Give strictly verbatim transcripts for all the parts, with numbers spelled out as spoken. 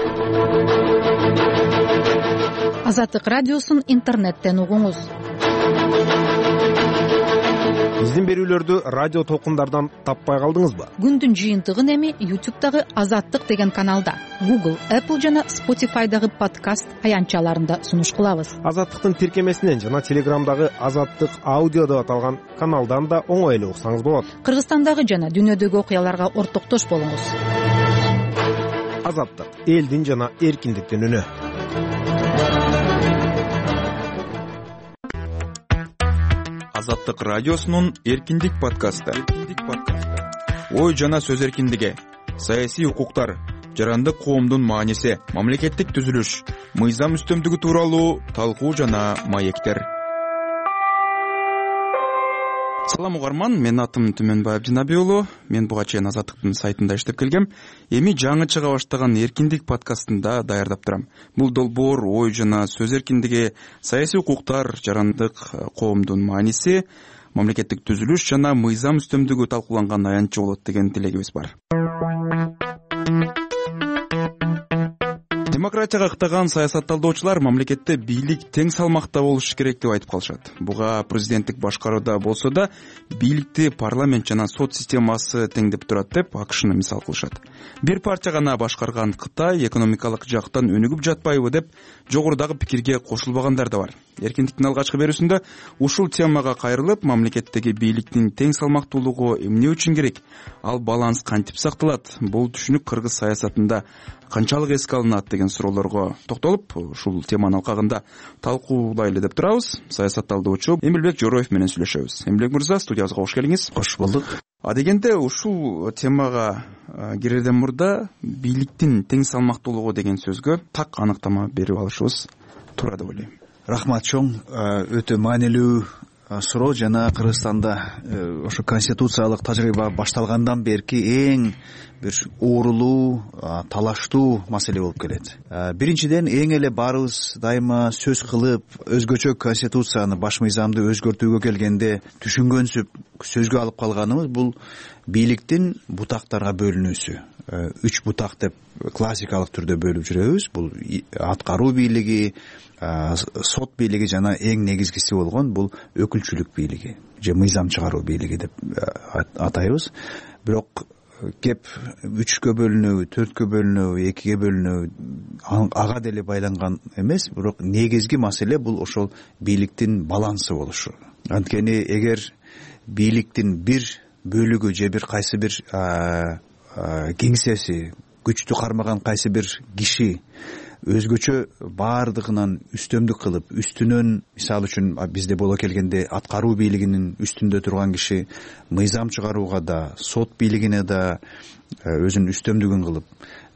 Азаттык радиосун интернеттен угуңуз. Биздин берүүлөрдү радио толкундардан таппай калдыңызбы? Күндүн жыйынтыгын эми YouTube'дагы Азаттык деген каналда, Google, Apple жана Spotify'дагы подкаст аянтчаларында сунуш кылабыз. Азаттыктын тиркемесинен жана Телеграмдагы Азаттык аудио деп аталган каналдан да оңой эле уксаңыз болот. Кыргызстандагы жана дүйнөдөгү окуяларга ортоктош болуңуз. Азаттык — элдин жана эркиндиктин үнү. Азаттык радиосунун эркиндик подкасты. Ой жана сөз эркиндиги, саясий укуктар, жарандык коомдун мааниси, мамлекеттик түзүлүш, мыйзам үстөмдүгү тууралуу талкуу жана маектер. Салам угарман, менин атым Түмөнбаев Жинаби уулу. Мен буга чейин Азаттыктын сайтында иштеп келгем. Эми жаңы чыга баштаган эркиндик подкастында даярдап турам. Бул долбоор ой жана сөз эркиндиги, саясий укуктар, жарандык коомдун мааниси, мамлекеттик түзүлүш жана мыйзам үстөмдүгү талкууланган аянтчы болот деген тилегибиз бар. Демократияга ыктаган саясатталдоочулар мамлекетте бийлик тең салмакта болушу керек деп айтып калышат. Буга президенттик башкарууда болсо да бийликти парламент жана сот системасы теңдеп турат деп АКШны мисал кылышат. Бир партия гана башкарган Кытай экономикалык жактан өнүгүп жатпайбы деп жогорудагы пикирге кошулбагандар да бар. Эркиндиктин алгачкы берүүсүндө ушул темага кайрылып, мамлекеттеги бийликтин тең салмактуулугу эмне үчүн керек? Ал баланс кантип сакталат? Бул түшүнүк кыргыз саясатында канчалык эске алынат деген суроолорго токтолуп, ушул теманын алкагында талкуулайлы деп турабыз. Саясатталдоочу Эмилбек Жороев менен сүйлөшөбүз. Эмилбек мырза, студиябызга кош келиңиз. Кош болдук. А дегенде ушул темага кирерден мурда бийликтин тең салмактуулугу деген сөзгө так аныктама берип алышыбыз туура деп ойлойм. Рахмат чоң, өтө маанилүү суроо. Жана Кыргызстанда ошо конституциялык тажрыйба башталгандан берки эң бир оорулуу, талаштуу маселе болуп келет. Биринчиден, эң эле баарыбыз дайыма сөз кылып, өзгөчө конституцияны, баш мыйзамды өзгөртүүгө келгенде түшүнгөнсүп сөзгө алып калганыбыз бул бийликтин бутактарга бөлүнүүсү. Үч бутак деп классикалык түрдө бөлүп жүрөбүз. Бул аткаруу бийлиги, сот бийлиги жана эң негизгиси болгон бул өкүлчүлүк бийлиги же мыйзам чыгаруу бийлиги деп атайбыз. Бирок кеп үчкө бөлүнүү, төрткө бөлүнүү, экиге бөлүнүү ага деле байланган эмес, бирок негизги маселе бул ошол бийликтин балансы болушу. Анткени эгер бийликтин бир бөлүгү же бир кайсы бир кеңсеси, күчтү кармаган кайсы бир киши өзгөчө баардыгынан үстөмдүк кылып, үстүнөн, мисалы үчүн бизде боло келгенде аткаруу бийлигинин үстүндө турган киши мыйзам чыгарууга да, сот бийлигине да өзүнүн үстөмдүгүн кылып,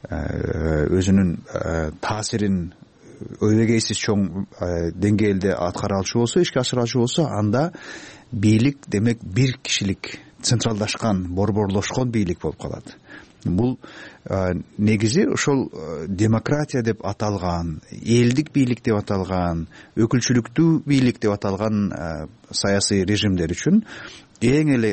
өзүнүн таасирин өбөгейсиз чоң деңгээлде аткара алчу болсо, ишке ашыра алчу болсо, анда бийлик демек бир кишилик, централдашкан, борборлошкон бийлик болуп калат. Бул негизи ошол демократия деп аталган, элдик бийлик деп аталган, өкүлчүлүктүү бийлик деп аталган саясий режимдер үчүн эң эле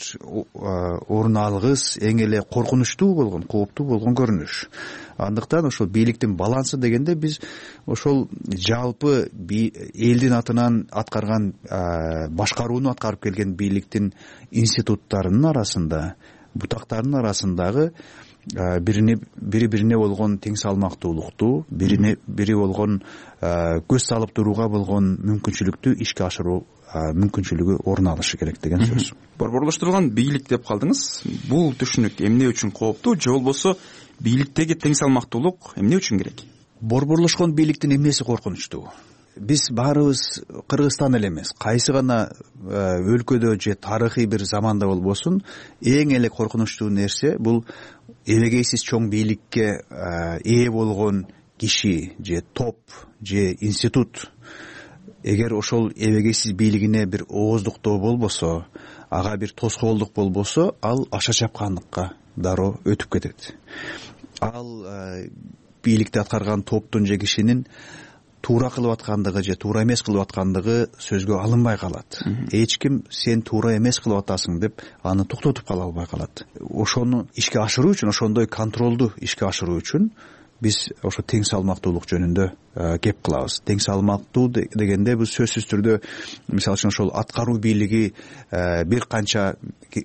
орун алгыс, эң эле коркунучтуу болгон, кооптуу болгон көрүнүш. Андыктан ошол бийликтин балансы дегенде биз ошол жалпы элдин атынан аткарган, башкарууну аткарып келген бийликтин институттарынын арасында, бутактарынын арасындагы бири бирине болгон тең салмактуулукту, бирине бири болгон көз салып турууга болгон мүмкүнчүлүктү ишке ашыруу мүмкүнчүлүгү орун алышы керек деген сөз. Борборлоштурулган бийлик деп калдыңыз. Бул түшүнүк эмне үчүн кооптуу, же болбосо бийликтеги тең салмактуулук эмне үчүн керек? Борборлошкон бийликтин эмнеси коркунучтуу? Биз баарыбыз Кыргызстан эле эмес, кайсы гана өлкөдө же тарыхый бир заманда болбосун, эң эле коркунучтуу нерсе бул эбегейсиз чоң бийликке ээ болгон киши же топ же институт. Эгер ошол эбегейсиз бийлигине бир ооздуктоо болбосо, ага бир тоскоолдук болбосо, ал аша чапкандыкка дароо өтүп кетет. Ал бийликти аткарган топтун же кишинин туура кылып аткандыгы же туура эмес кылып аткандыгы сөзгө алынбай калат. Эч ким сен туура эмес кылып атасың деп аны токтотуп кала албай калат. Ошону ишке ашыруу үчүн, ошондой контролду ишке ашыруу үчүн биз ошо тең салмактуулук жөнүндө кеп кылабыз. Тең салмактуу дегенде бул сөзсүз түрдө мисалы үчүн ошол аткаруу бийлиги бир канча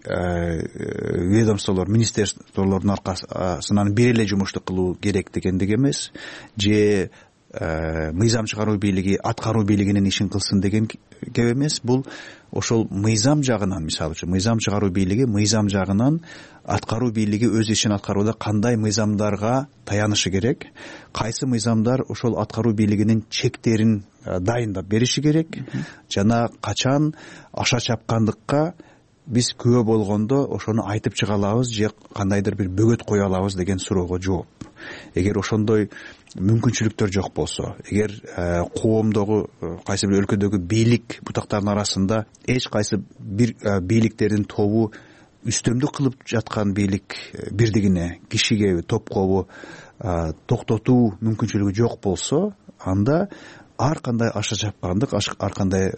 ведомстволор, министрликтолордун аркасынан бир эле жумушту кылуу керек дегендик эмес, же мыйзам чыгаруу бийлиги аткаруу бийлигинин ишин кылсын деген кеп эмес. Бул ошол мыйзам жагынан, мисалы үчүн мыйзам чыгаруу бийлиги мыйзам жагынан аткаруу бийлиги өз ишин аткарууда кандай мыйзамдарга таянышы керек, кайсы мыйзамдар ошол аткаруу бийлигинин чектерин дайындап бериши керек, жана качан аша чапкандыкка биз күбө болгондо ошону айтып чыга алабыз же кандайдыр бир бөгөт кое алабыз деген суроого жооп. Эгер ошондой мүмкүнчүлүктөр жок болсо, эгер коомдогу кайсы бир өлкөдөгү бийлик бутактарынын арасында эч кайсы бир бийликтердин тобу үстөмдүк кылып жаткан бийлик бирдигине, кишиге, топкобу токтотуу мүмкүнчүлүгү жок болсо, анда ар кандай аша чапкандык, ар кандай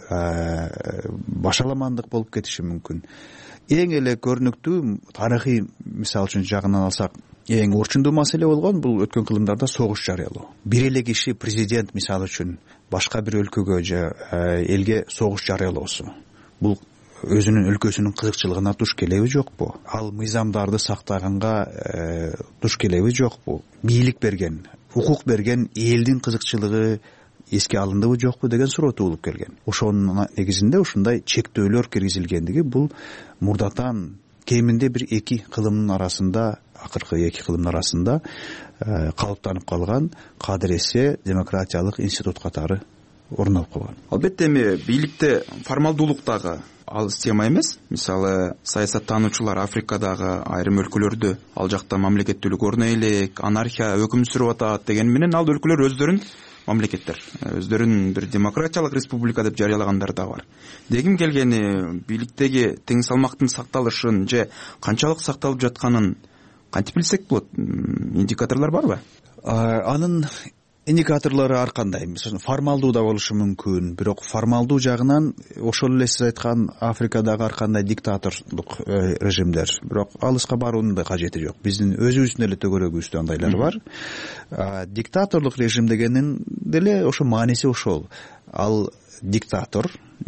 башаламандык болуп кетиши мүмкүн. Эң эле көрүнүктүү тарыхый мисал үчүн жагынан алсак, эң орчундуу маселе болгон бул өткөн кылымдарда согуш жарыялоо. Бир эле киши, президент мисалы үчүн башка бир өлкөгө же элге согуш жарыялоосу, бул өзүнүн өлкөсүнүн кызыкчылыгына туш келеби жокпу? Ал мыйзамдарды сактаганга туш келеби жокпу? Бийлик берген, укук берген элдин кызыкчылыгы эске алындыбы жокпу деген суроо туулуп келген. Ошонун негизинде ушундай чектөөлөр киргизилгендиги бул мурдатан кеминде бир эки кылымдын арасында, акыркы эки кылымдын арасында калыптанып калган кадыресе демократиялык институт катары орун алып калган. Албетте эми бийликте формалдуулук дагы алыс тема эмес. Мисалы, саясаттануучулар Африкадагы айрым өлкөлөрдө ал жакта мамлекеттүүлүк орно элек, анархия өкүм сүрүп атат деген менен ал өлкөлөр өздөрүн мамлекеттер, өздөрүн бир демократиялык республика деп жарыялагандар да бар. Дегим келгени, бийликтеги тең салмактын сакталышын же канчалык сакталып жатканын кантип билсек болот? Индикаторлор барбы? Анын индикаторлору ар кандай. Мисалы, формалдуу да болушу мүмкүн, бирок формалдуу жагынан ошол эле сиз айткан Африкадагы ар кандай диктаторлук режимдер, бирок алыска баруунун да кажети жок. Биздин өзүбүздүн эле төгөрөгүбүздө андайлар бар. Диктаторлук режим дегенин деле ошо мааниси ошол. Ал диктатор,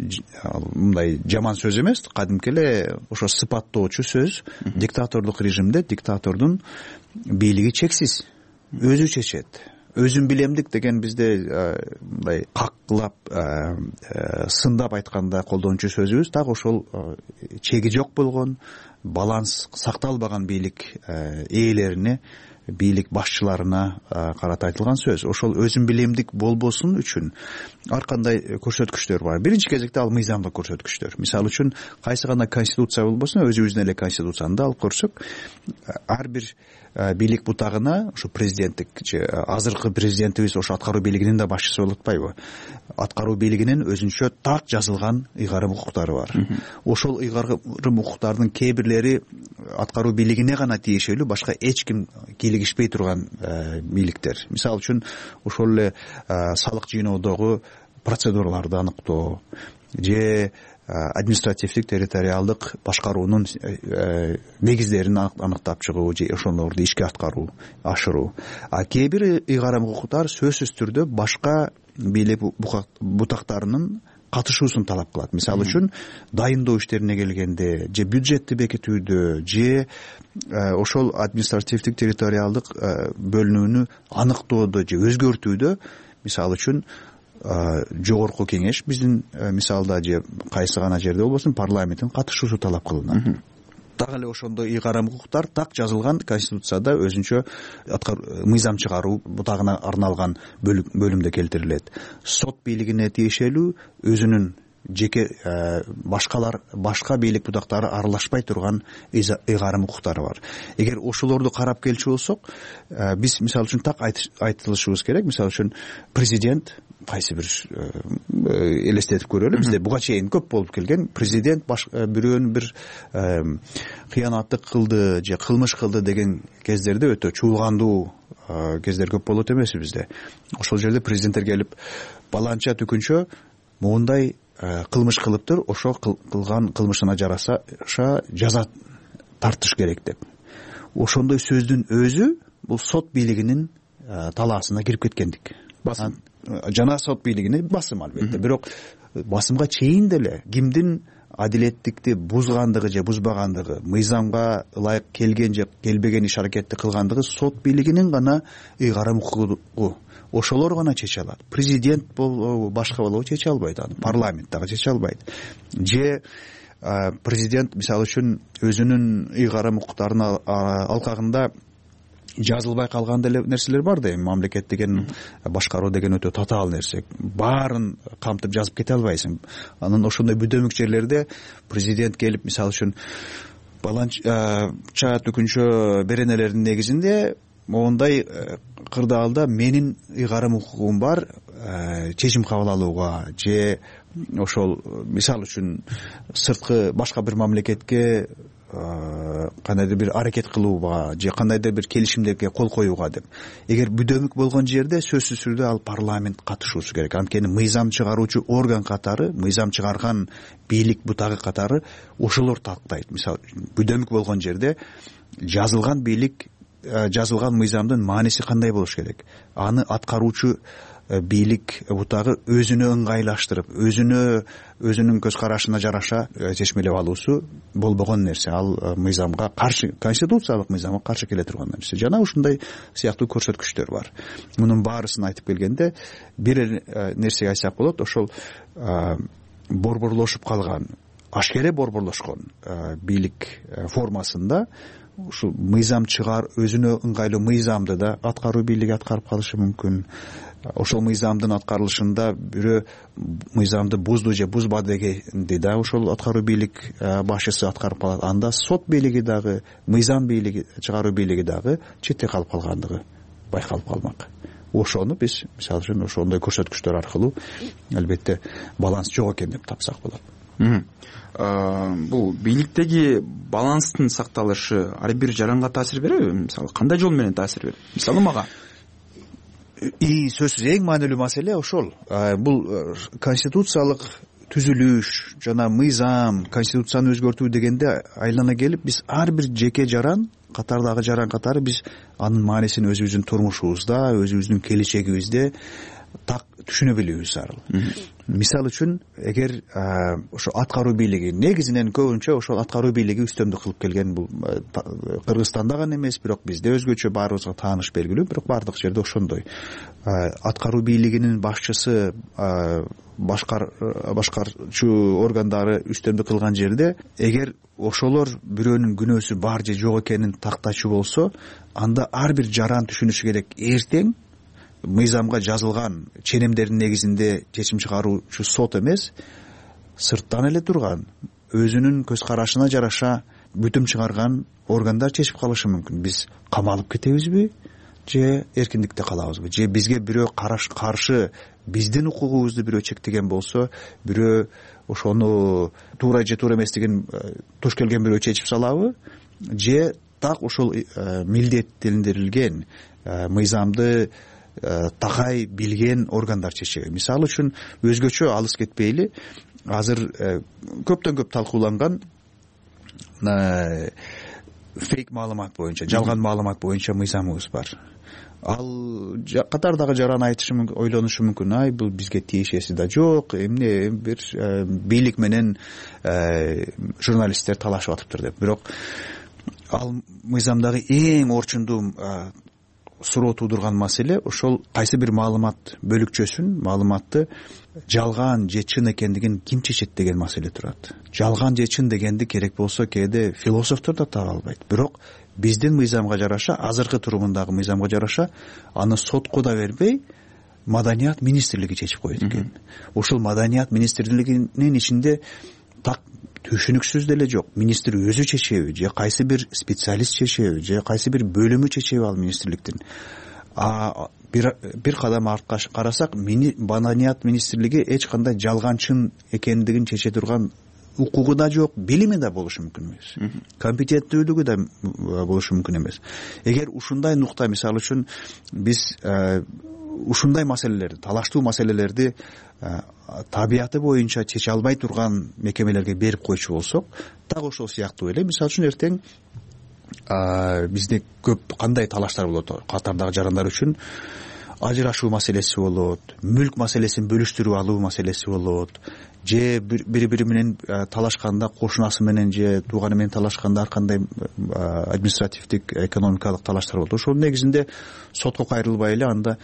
мындай жаман сөз эмес, кадимки эле ошо сыпаттоочу сөз. Диктаторлук режимде диктатордун бийлиги чексиз, өзү чечет. Өзүн билемдик деген бизде мындай каклап, сындап айтканда колдончу сөзүбүз, так ошол чеги жок болгон, баланс сакталбаган бийлик ээлерине, бийлик башчыларына карата айтылган сөз. Ошол өзүн билемдик болбосун үчүн ар кандай көрсөткүчтөр бар. Биринчи кезекте ал мыйзамдык көрсөткүчтөр. Мисалы үчүн кайсы гана конституция болбосун, өзүбүздүн эле конституцияны да алып көрсөк, ар бир бийлик бутагына ошо президенттик же азыркы президентибиз ошо аткаруу бийлигинин да башчысы болуп атпайбы? Аткаруу бийлигинин өзүнчө так жазылган ыйгарым укуктары бар. Ошол ыйгарым укуктардын кээ бирлери аткаруу бийлигине гана тиешелүү, башка эч ким кийлигишпей турган бийликтер. Мисалы үчүн ошол эле салык жыйноодогу процедураларды аныктоо же административдик территориалдык башкаруунун негиздерин аныктап чыгуу же ошолорду ишке аткаруу, ашыруу. А кээ бир ыйгарым укуктар сөзсүз түрдө башка бийлик бутактарынын катышуусун талап кылат. Мисалы үчүн дайындоо иштерине келгенде же бюджетти бекитүүдө же ошол административдик территориалдык бөлүнүүнү аныктоодо же өзгөртүүдө, мисалы үчүн жогорку кеңеш биздин мисалда же кайсы гана жерде болбосун парламенттин катышуусу талап кылынат. Так эле ошондой ыйгарым укуктар так жазылган конституцияда өзүнчө мыйзам чыгаруу бутагына арналган бөлүмдө келтирилет. Сот бийлигине тиешелүү өзүнүн жеке башкалар башка бийлик бутактары аралашпай турган ыйгарым укуктары бар. Эгер ошолорду карап келчү болсок, биз мисалы үчүн так айтылышыбыз керек. Мисалы үчүн президент кайсы бир элестетип көрөлү, бизде буга чейин көп болуп келген президент бирөөнү бир кыянаттык кылды же кылмыш кылды деген кездерде өтө чуулгандуу кездер көп болот эмеспи бизде. Ошол жерде президенттер келип баланча түкүнчө моундай кылмыш кылыптыр, ошо кылган кылмышына жараша жаза тартыш керек деп. Ошондой сөздүн өзү бул сот бийлигинин талаасына кирип кеткендик. Басым жана сот бийлигине басым албетте. Бирок басымга чейин деле кимдин адилеттикти бузгандыгы же бузбагандыгы, мыйзамга ылайык келген же келбеген иш аракетти кылгандыгы сот бийлигинин гана ыйгарым укугу. Ошолор гана чече алат. Президент болобу, башка болобу чече албайт аны. Парламент дагы чече албайт. Же президент мисалы үчүн өзүнүн ыйгарым укуктарын алкагында жазылбай калган деле нерселер бар да. Эми мамлекет деген, башкаруу деген өтө татаал нерсе. Баарын камтып жазып кете албайсың. Анан ошондой бүдөмүк жерлерде президент келип мисалы үчүн баланча түкүнчө беренелердин негизинде моундай кырдаалда менин ыйгарым укугум бар чечим кабыл алууга же ошол мисалы үчүн сырткы башка бир мамлекетке кандайдыр бир аракет кылууга же кандайдыр бир келишимдерге кол коюуга деп. Эгер бүдөмүк болгон жерде сөзсүз түрдө ал парламент катышуусу керек. Анткени мыйзам чыгаруучу орган катары, мыйзам чыгарган бийлик бутагы катары ошолор тактайт. Мисалы бүдөмүк болгон жерде жазылган бийлик, жазылган мыйзамдын мааниси кандай болуш керек? Аны аткаруучу бийлик бутагы өзүнө ыңгайлаштырып, өзүнө өзүнүн көз карашына жараша чечмелеп алуусу болбогон нерсе. Ал мыйзамга каршы, конституциялык мыйзамга каршы келе турган нерсе. Жана ушундай сыяктуу көрсөткүчтөр бар. Мунун баарысын айтып келгенде бир нерсеге айтсак болот, ошол борборлошуп калган, ашкере борборлошкон бийлик формасында ушул мыйзам чыгар, өзүнө ыңгайлуу мыйзамды да аткаруу бийлиги аткарып калышы мүмкүн. Ошол мыйзамдын аткарылышында бирөө мыйзамды бузду же бузбады дегенди да ошол аткаруу бийлик башчысы аткарып калат. Анда сот бийлиги дагы, мыйзам бийлиги, чыгаруу бийлиги дагы четте калып калгандыгы байкалып калмак. Ошону биз мисалы үчүн ошондой көрсөткүчтөр аркылуу албетте баланс жок экен деп тапсак болот. Бул бийликтеги баланстын сакталышы ар бир жаранга таасир береби? Мисалы кандай жол менен таасир берет? Мисалы мага И сөзсүз эң маанилүү маселе ошол. Бул конституциялык түзүлүш жана мыйзам, конституцияны өзгөртүү дегенде айлана келип биз ар бир жеке жаран, катардагы жаран катары биз анын маанисин өзүбүздүн турмушубузда, өзүбүздүн келечегибизде так түшүнө билүүбүз зарыл. Мисалы үчүн эгер ошо аткаруу бийлиги негизинен көбүнчө ошол аткаруу бийлиги үстөмдүк кылып келген, бул Кыргызстанда гана эмес, бирок бизде өзгөчө баарыбызга тааныш белгилүү, бирок баардык жерде ошондой. Аткаруу бийлигинин башчысы, башкар башкарчу органдары үстөмдүк кылган жерде эгер ошолор бирөөнүн күнөөсү бар же жок экенин тактачу болсо, анда ар бир жаран түшүнүшү керек, эртең мыйзамга жазылган ченемдердин негизинде чечим чыгаруучу сот эмес, сырттан эле турган, өзүнүн көз карашына жараша бүтүм чыгарган органдар чечип калышы мүмкүн. Биз камалып кетебизби же эркиндикте калабызбы? Же бизге бирөө караш каршы биздин укугубузду бирөө чектеген болсо, бирөө ошону туура же туура эместигин туш келген бирөө чечип салабы? Же так ошол милдеттендирилген мыйзамды такай билген органдар чечеби? Мисалы үчүн өзгөчө алыс кетпейли, азыр көптөн көп талкууланган фейк маалымат боюнча, жалган маалымат боюнча мыйзамыбыз бар. Ал катардагы жаран айтышы мүмкүн, ойлонушу мүмкүн, ай бул бизге тиешеси да жок, эмне бир бийлик менен журналисттер талашып атыптыр деп. Бирок ал мыйзамдагы эң орчундуу суроо туудурган маселе ошол кайсы бир маалымат бөлүкчөсүн, маалыматты жалган же чын экендигин ким чечет деген маселе турат. Жалган же чын дегенди керек болсо кээде философтор да таба албайт. Бирок биздин мыйзамга жараша, азыркы турумундагы мыйзамга жараша аны сотко да бербей Маданият министрлиги чечип коет экен. Ошол Маданият министрлигинин ичинде так түшүнүксүз деле жок. Министр өзү чечеби же кайсы бир специалист чечеби же кайсы бир бөлүмү чечеби ал министрликтин? А бир бир кадам артка карасак, Маданият министрлиги эч кандай жалган чын экендигин чече турган укугу да жок, билими да болушу мүмкүн эмес. Компетенттүүлүгү да болушу мүмкүн эмес. Эгер ушундай нукта, мисалы үчүн биз ушундай маселелерди, талаштуу маселелерди табияты боюнча чече албай турган мекемелерге берип койчу болсок, так ошол сыяктуу эле, мисалы үчүн эртең бизде көп кандай талаштар болот катардагы жарандар үчүн. Ажырашуу маселеси болот, мүлк маселесин бөлүштүрүп алуу маселеси болот, же бири бири менен талашканда, кошунасы менен же тууганы менен талашканда ар кандай административдик, экономикалык талаштар болот. Ошонун негизинде сотко кайрылбай эле анда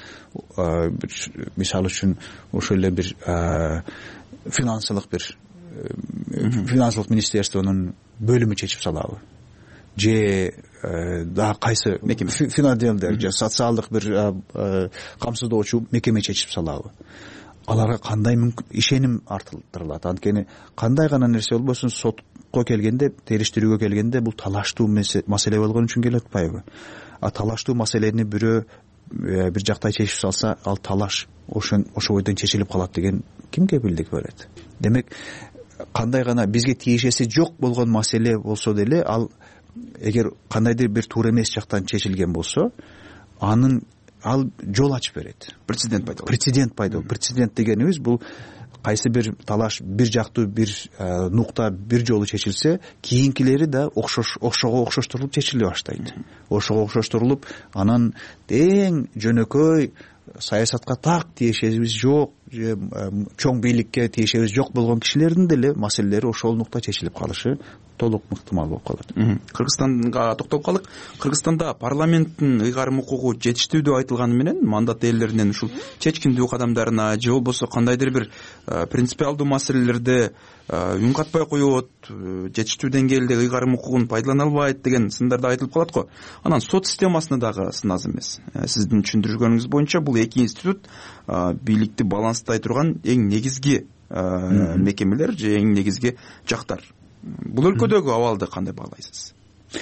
мисалы үчүн ошол эле бир финансылык бир финансылык министерствонун бөлүмү чечип салабы, же дагы кайсы финанделдер же социалдык бир камсыздоочу мекеме чечип салабы. Аларга кандай ишеним артылдырылат? Анткени кандай гана нерсе болбосун сотко келгенде, териштирүүгө келгенде бул талаштуу маселе болгон үчүн келип атпайбы? А талаштуу маселени бирөө бир жактай чечип салса, ал талаш ошо ошо бойдон чечилип калат деген кимге бийлик берет? Демек, кандай гана бизге тиешеси жок болгон маселе болсо деле, ал эгер кандайдыр бир туура эмес жактан чечилген болсо, анын ал жол ачып берет. Прецедент пайда болот. Прецедент пайда болот. Прецедент дегенибиз бул кайсы бир талаш бир жактуу бир нукта бир жолу чечилсе, кийинкилери да окшош окшого окшоштурулуп чечиле баштайт. Ошого окшоштурулуп, анан эң жөнөкөй саясатка так тиешебиз жок, же чоң бийликке тиешебиз жок болгон кишилердин деле маселелери ошол нукта чечилип калышы толук мыктымал болуп калат. Кыргызстанга токтолуп калдык. Кыргызстанда парламенттин ыйгарым укугу жетиштүү деп айтылганы менен мандат ээлеринен ушул чечкиндүү кадамдарына же болбосо кандайдыр бир принципиалдуу маселелерде үн катпай коет, жетиштүү деңгээлде ыйгарым укугун пайдалана албайт деген сындар да айтылып калат го. Анан сот системасына дагы сын аз эмес. Сиздин түшүндүргөнүңүз боюнча бул эки институт бийликти баланстай турган эң негизги мекемелер же эң негизги жактар. Бул өлкөдөгү абалды кандай баалайсыз?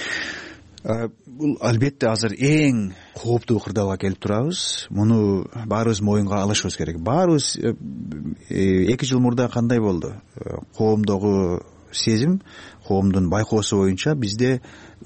Бул албетте азыр эң кооптуу кырдаалга келип турабыз. Муну баарыбыз моюнга алышыбыз керек. Баарыбыз эки жыл мурда кандай болду? Коомдогу сезим, коомдун байкоосу боюнча бизде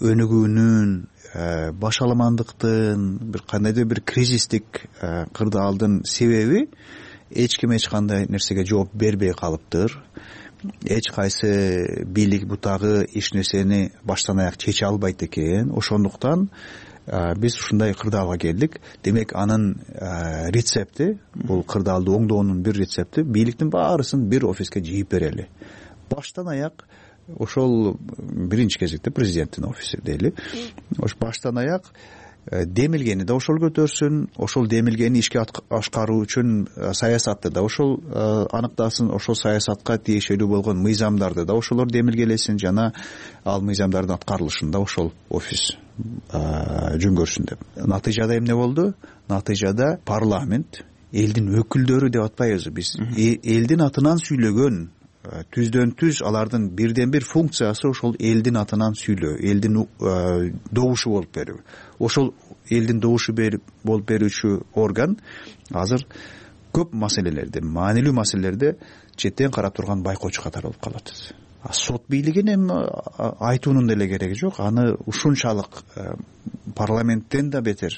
өнүгүүнүн, башаламандыктын, бир кандайдыр бир кризистик кырдаалдын себеби эч ким эч кандай нерсеге жооп бербей калыптыр. Эч кайсы бийлик бутагы эч нерсени баштан аяк чече албайт экен. Ошондуктан биз ушундай кырдаалга келдик. Демек, анын рецепти, бул кырдаалды оңдоонун бир рецепти бийликтин баарысын бир офиске жыйып берели. Баштан аяк ошол биринчи кезекте президенттин офиси дейли. Ош баштан аяк демилгени да ошол көтөрсүн, ошол демилгени ишке ашкаруу үчүн саясатты да ошол аныктасын, ошол саясатка тиешелүү болгон мыйзамдарды да ошолор демилгелесин, жана ал мыйзамдардын аткарылышын да ошол офис жөнгөрсүн деп. Натыйжада эмне болду? Натыйжада парламент, элдин өкүлдөрү деп атпайбызбы биз, элдин атынан сүйлөгөн, түздөн түз алардын бирден бир функциясы ошол элдин атынан сүйлөө, элдин добушу болуп берүү. Ошол элдин добушу болуп берүүчү орган азыр көп маселелерде, маанилүү маселелерде четтен карап турган байкоочу катары болуп калат. Сот бийлигин эми айтуунун деле кереги жок. Аны ушунчалык парламенттен да бетер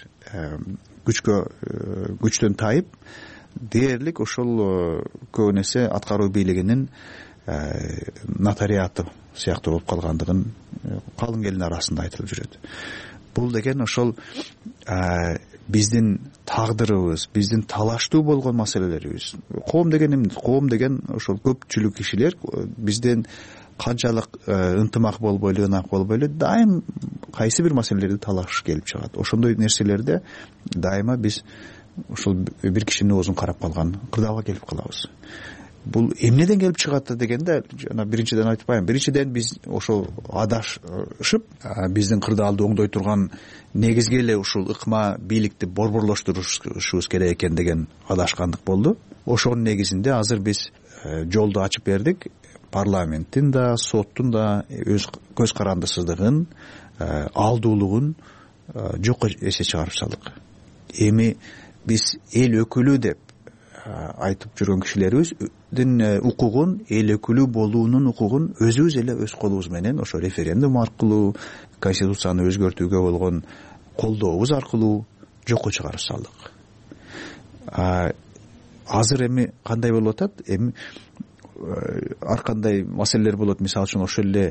күчкө күчтөн тайып, дээрлик ошол көп нерсе аткаруу бийлигинин нотариаты сыяктуу болуп калгандыгын калың элдин арасында айтылып жүрөт. Бул деген ошол биздин тагдырыбыз, биздин талаштуу болгон маселелерибиз. Коом деген эмне? Коом деген ошол көпчүлүк кишилер бизден канчалык ынтымак болбойлу, ынак болбойлу, дайым кайсы бир маселелерди талашыш келип чыгат. Ошондой нерселерде дайыма биз ошол бир кишинин оозун карап калган кырдаалга келип калабыз. Бул эмнеден келип чыгат дегенде, жана биринчиден айтпайм. Биринчиден биз ошол адашып, биздин кырдаалды оңдой турган негизги эле ушул ыкма бийликти борборлоштурушубуз керек экен деген адашкандык болду. Ошонун негизинде азыр биз жолду ачып бердик. Парламенттин да, соттун да өз көз карандысыздыгын, алдуулугун жокко эсе чыгарып салдык. Эми биз эл өкүлү деп айтып жүргөн кишилерибиздин укугун, эл өкүлү болуунун укугун өзүбүз эле өз колубуз менен ошо референдум аркылуу, конституцияны өзгөртүүгө болгон колдообуз аркылуу жокко чыгарып салдык. Азыр эми кандай болуп атат? Эми ар кандай маселелер болот. Мисалы үчүн ошол эле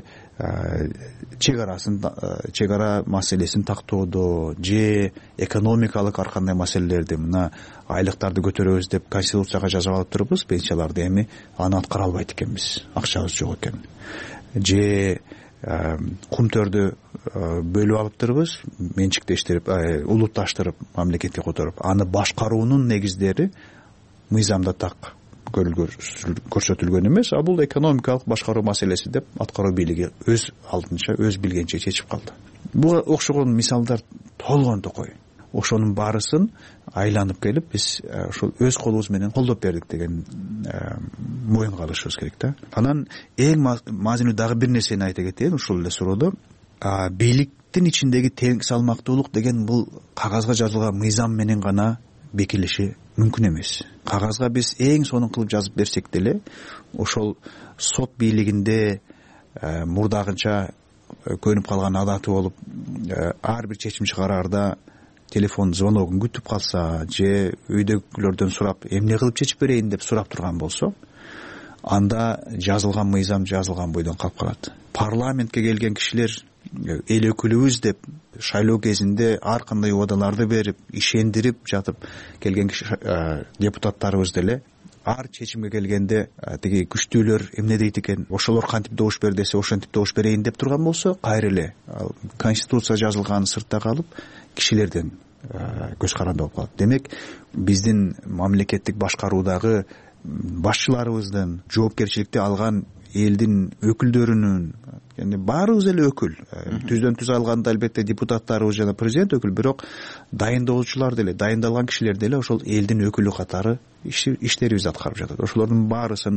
чек арасын чек ара маселесин тактоодо же экономикалык ар кандай маселелерди, мына айлыктарды көтөрөбүз деп конституцияга жазып алып турбуз, пенсияларды, эми аны аткара албайт экенбиз, акчабыз жок экен. Же кумтөрдү бөлүп алып турбуз, менчиктештирип, улутташтырып, мамлекетке которуп, аны башкаруунун негиздери мыйзамда так көрсөтүлгөн эмес, а бул экономикалык башкаруу маселеси деп аткаруу бийлиги өз алдынча, өз билгенче чечип калды. Буга окшогон мисалдар толгон токой. Ошонун баарысын айланып келип биз ошол өз колубуз менен колдоп бердик деген моюнга алышыбыз керек да. Анан эң мазмундуу дагы бир нерсени айта кетейин ушул эле суроодо. Бийликтин ичиндеги тең салмактуулук деген бул кагазга жазылган мыйзам менен гана бекилиши мүмкүн эмес. Кагазга биз эң сонун кылып жазып берсек деле, ошол сот бийлигинде мурдагынча көнүп калган адаты болуп, ар бир чечим чыгараарда телефон звоногун күтүп калса же үйдөгүлөрдөн сурап эмне кылып чечип берейин деп сурап турган болсо, анда жазылган мыйзам жазылган бойдон калып калат. Парламентке келген кишилер эл өкүлүбүз деп шайлоо кезинде ар кандай убадаларды берип, ишендирип жатып келген депутаттарыбыз деле ар чечимге келгенде тиги күчтүүлөр эмне дейт экен, ошолор кантип добуш бер десе ошентип добуш берейин деп турган болсо, кайра эле конституция жазылганын сыртта калып кишилерден көз каранды болуп калат. Демек, биздин мамлекеттик башкаруудагы башчыларыбыздын жоопкерчиликти алган элдин өкүлдөрүнүн, яны баарыбыз эле өкүл, түздөн түз алганда албетте депутаттарыбыз жана президент өкүл, бирок дайындоочулар деле, дайындалган кишилер деле ошол элдин өкүлү катары иштерибизди аткарып жатат. Ошолордун баарысын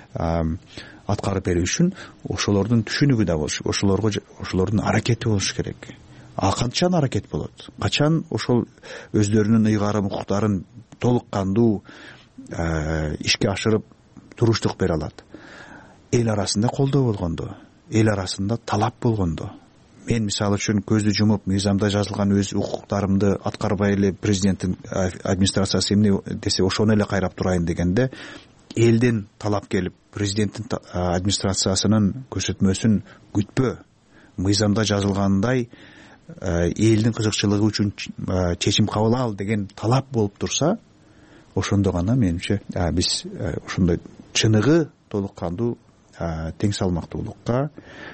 аткарып берүү үчүн ошолордун түшүнүгү да болуш, ошолорго ошолордун аракети болуш керек. А качан аракет болот? Качан ошол өздөрүнүн ыйгарым укуктарын толук кандуу ишке ашырып туруштук бере алат? Эл арасында колдоо болгондо, эл арасында талап болгондо. Мен мисалы үчүн көздү жумуп мыйзамда жазылган өз укуктарымды аткарбай эле президенттин администрациясы эмне десе ошону эле кайрап турайын дегенде, элден талап келип, президенттин администрациясынын көрсөтмөсүн күтпө, мыйзамда жазылгандай элдин кызыкчылыгы үчүн чечим кабыл ал деген талап болуп турса, ошондо гана менимче биз ошондой чыныгы толук кандуу тең салмактуулукка,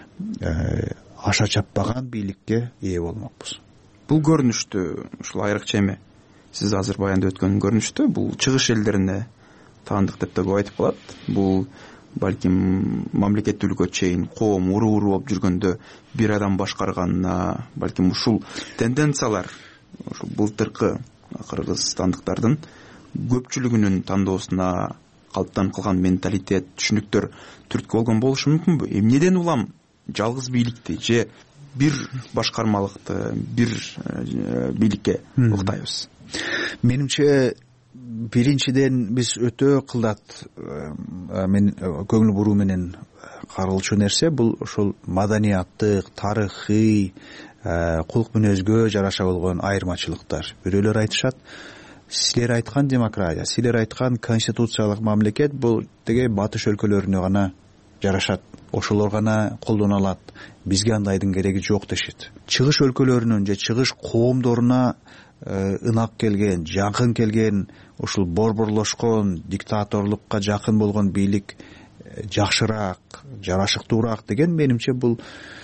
аша чаппаган бийликке ээ болмокпуз. Бул көрүнүштү, ушул айрыкча эми сиз азыр баяндап өткөн көрүнүштү, бул чыгыш элдерине таандык деп да көп айтып калат. Бул балким мамлекеттүүлүккө чейин коом уру-уру болуп жүргөндө бир адам башкарганына, балким ушул тенденциялар ушул былтыркы кыргызстандыктардын көпчүлүгүнүн тандоосуна калыптанып калган менталитет, түшүнүктөр түрткү болгон болушу мүмкүнбү? Эмнеден улам жалгыз бийликти же бир башкармалыкты, бир бийликке уктайбыз? Менимче биринчиден биз өтө кылдат мен көңүл буруу менен каралчу нерсе бул ошол маданияттык, тарыхый, кулк мүнөзгө жараша болгон айырмачылыктар. Бирөөлөр айтышат, силер айткан демократия, силер айткан конституциялык мамлекет бул теге батыш өлкөлөрүнө гана жарашат, ошолор гана колдоно алат, бизге андайдын кереги жок дешет. Чыгыш өлкөлөрүнүн же чыгыш коомдоруна ынак келген, жакын келген, ушул борборлошкон, диктаторлукка жакын болгон бийлик жакшыраак, жарашыктуураак деген менимче бул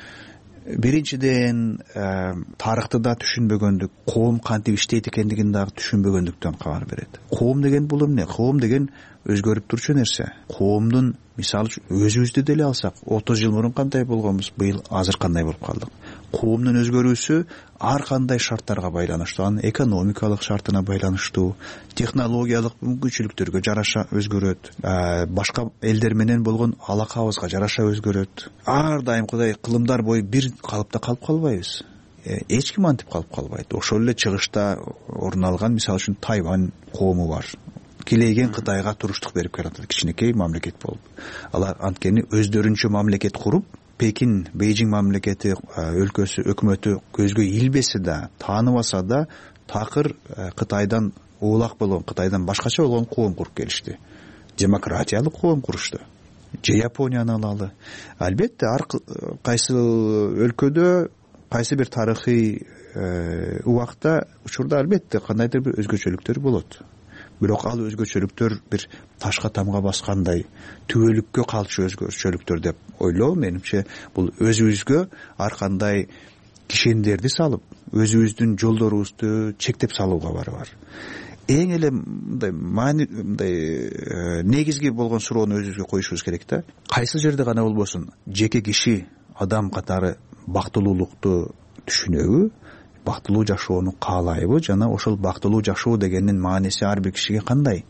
биринчиден тарыхты да түшүнбөгөндүк, коом кантип иштейт экендигин дагы түшүнбөгөндүктөн кабар берет. Коом деген бул эмне? Коом деген өзгөрүп турчу нерсе. Коомдун мисалы өзүбүздү деле алсак, отуз жыл мурун кандай болгонбуз, быйыл азыр кандай болуп калдык. Коомдун өзгөрүүсү ар кандай шарттарга байланыштуу, анын экономикалык шартына байланыштуу, технологиялык мүмкүнчүлүктөргө жараша өзгөрөт, башка элдер менен болгон алакабызга жараша өзгөрөт. Ар дайым кудай кылымдар бою бир калыпта калып калбайбыз. Эч ким антип калып калбайт. Ошол эле чыгышта орун алган мисалы үчүн Тайвань коому бар. Килейген Кытайга туруштук берип келатат, кичинекей мамлекет болуп. Алар анткени өздөрүнчө мамлекет куруп, Пекин, Бейжиң мамлекети, өлкөсү, өкмөтү көзгө илбесе да, тааныбаса да, такыр Кытайдан улак болгон, Кытайдан башкача болгон коом куруп келишти. Демократиялык коом курушту. же Японияны алалы. Албетте ар кайсы өлкөдө кайсы бир тарыхый убакта учурда албетте кандайдыр бир өзгөчөлүктөр болот. Бирок ал өзгөчөлүктөр бир ташка тамга баскандай түбөлүккө калчу өзгөчөлүктөр деп ойлоо менимче бул өзүбүзгө ар кандай кишендерди салып, өзүбүздүн жолдорубузду чектеп салууга баары бар. Эң эле мындай маани мындай негизги болгон суроону өзүбүзгө коюшубуз керек да. Кайсы жерде гана болбосун жеке киши адам катары бактылуулукту түшүнөбү, бактылуу жашоону каалайбы жана ошол бактылуу жашоо дегендин мааниси ар бир кишиге кандай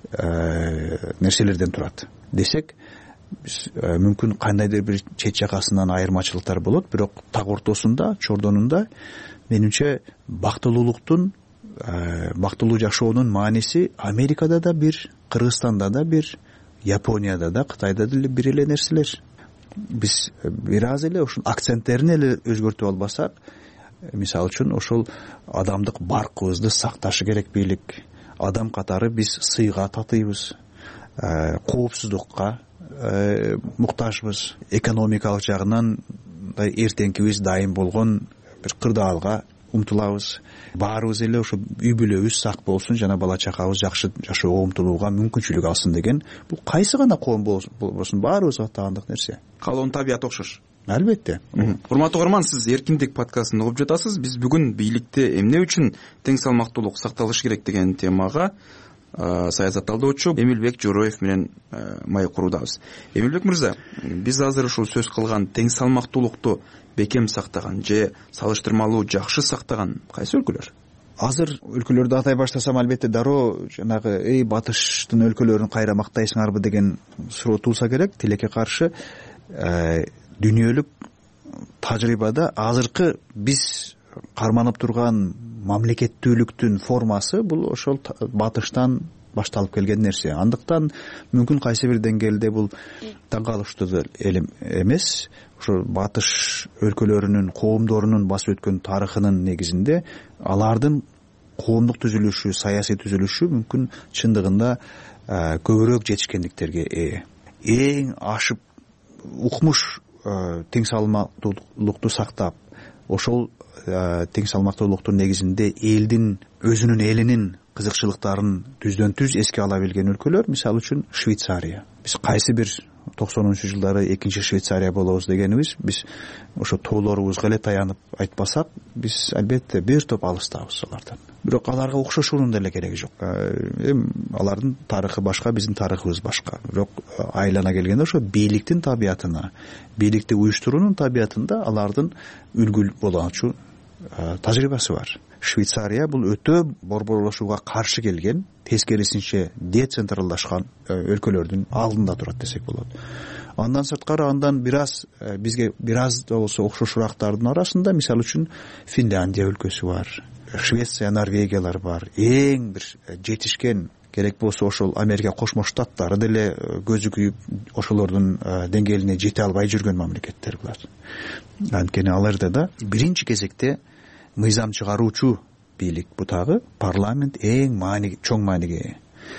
нерселерден турат десек, биз мүмкүн кандайдыр бир чет жакасынан айырмачылыктар болот, бирок так ортосунда, чордонунда менимче бактылуулуктун, бактылуу жашоонун мааниси Америкада да бир, Кыргызстанда да бир, Японияда да, Кытайда деле бир эле нерселер. Биз бир аз эле ушул акценттерин эле өзгөртүп албасак, мисалы үчүн ошол адамдык баркыбызды сакташы керек бийлик. Адам катары биз сыйга татыйбыз, коопсуздукка муктажбыз, экономикалык жагынан эртеңкибиз дайым болгон бир кырдаалга умтулабыз. Баарыбыз эле ошо үй бүлөбүз сак болсун жана бала чакабыз жакшы жашоого умтулууга мүмкүнчүлүк алсын деген, бул кайсы гана коом болбосун баарыбызга таандык нерсе. Калоонун табияты окшош. Албетте. Урматтуу угарман, сиз эркиндик подкастын угуп жатасыз. Биз бүгүн бийликте эмне үчүн тең салмактуулук сакталыш керек деген темага саясат талдоочу Эмилбек Жороев менен маек куруудабыз. Эмилбек мырза, биз азыр ушул сөз кылган тең салмактуулукту бекем сактаган же салыштырмалуу жакшы сактаган кайсы өлкөлөр? Азыр өлкөлөрдү атай баштасам, албетте дароо жанагы эй батыштын өлкөлөрүн кайра мактайсыңарбы деген суроо туулса керек. Тилекке каршы дүйнөлүк тажрыйбада азыркы биз карманып турган мамлекеттүүлүктүн формасы бул ошол батыштан башталып келген нерсе. Андыктан мүмкүн кайсы бир деңгээлде бул таң калыштуу элем эмес. Ошо батыш өлкөлөрүнүн, коомдорунун басып өткөн тарыхынын негизинде алардын коомдук түзүлүшү, саясий түзүлүшү мүмкүн чындыгында көбүрөөк жетишкендиктерге ээ. Эң ашып укмуш тең салмактуулукту сактап, ошол тең салмактуулуктун негизинде элдин өзүнүн элинин кызыкчылыктарын түздөн түз эске ала билген өлкөлөр, мисалы үчүн Швейцария. Биз кайсы бир токсонунчу жылдары экинчи Швейцария болобуз дегенибиз, биз ошо тоолорубузга эле таянып айтпасак, биз албетте бир топ алыстабыз алардан. Бирок аларга окшошуунун деле кереги жок. Эми алардын тарыхы башка, биздин тарыхыбыз башка. Бирок айлана келгенде ошо бийликтин табиятына, бийликти уюштуруунун табиятында алардын үлгү болочу тажрыйбасы бар. Швейцария бул өтө борборлошууга каршы келген, тескерисинче децентралдашкан өлкөлөрдүн алдында турат десек болот. Андан сырткары андан бир аз бизге бир аз да болсо окшошурактардын арасында мисалы үчүн Финляндия өлкөсү бар, Швеция, Норвегиялар бар. Эң бир жетишкен, керек болсо ошол Америка Кошмо Штаттары деле көзү күйүп ошолордун деңгээлине жете албай жүргөн мамлекеттер булар. Анткени аларда да биринчи кезекте мыйзам чыгаруучу бийлик бутагы парламент эң маани чоң мааниге ээ.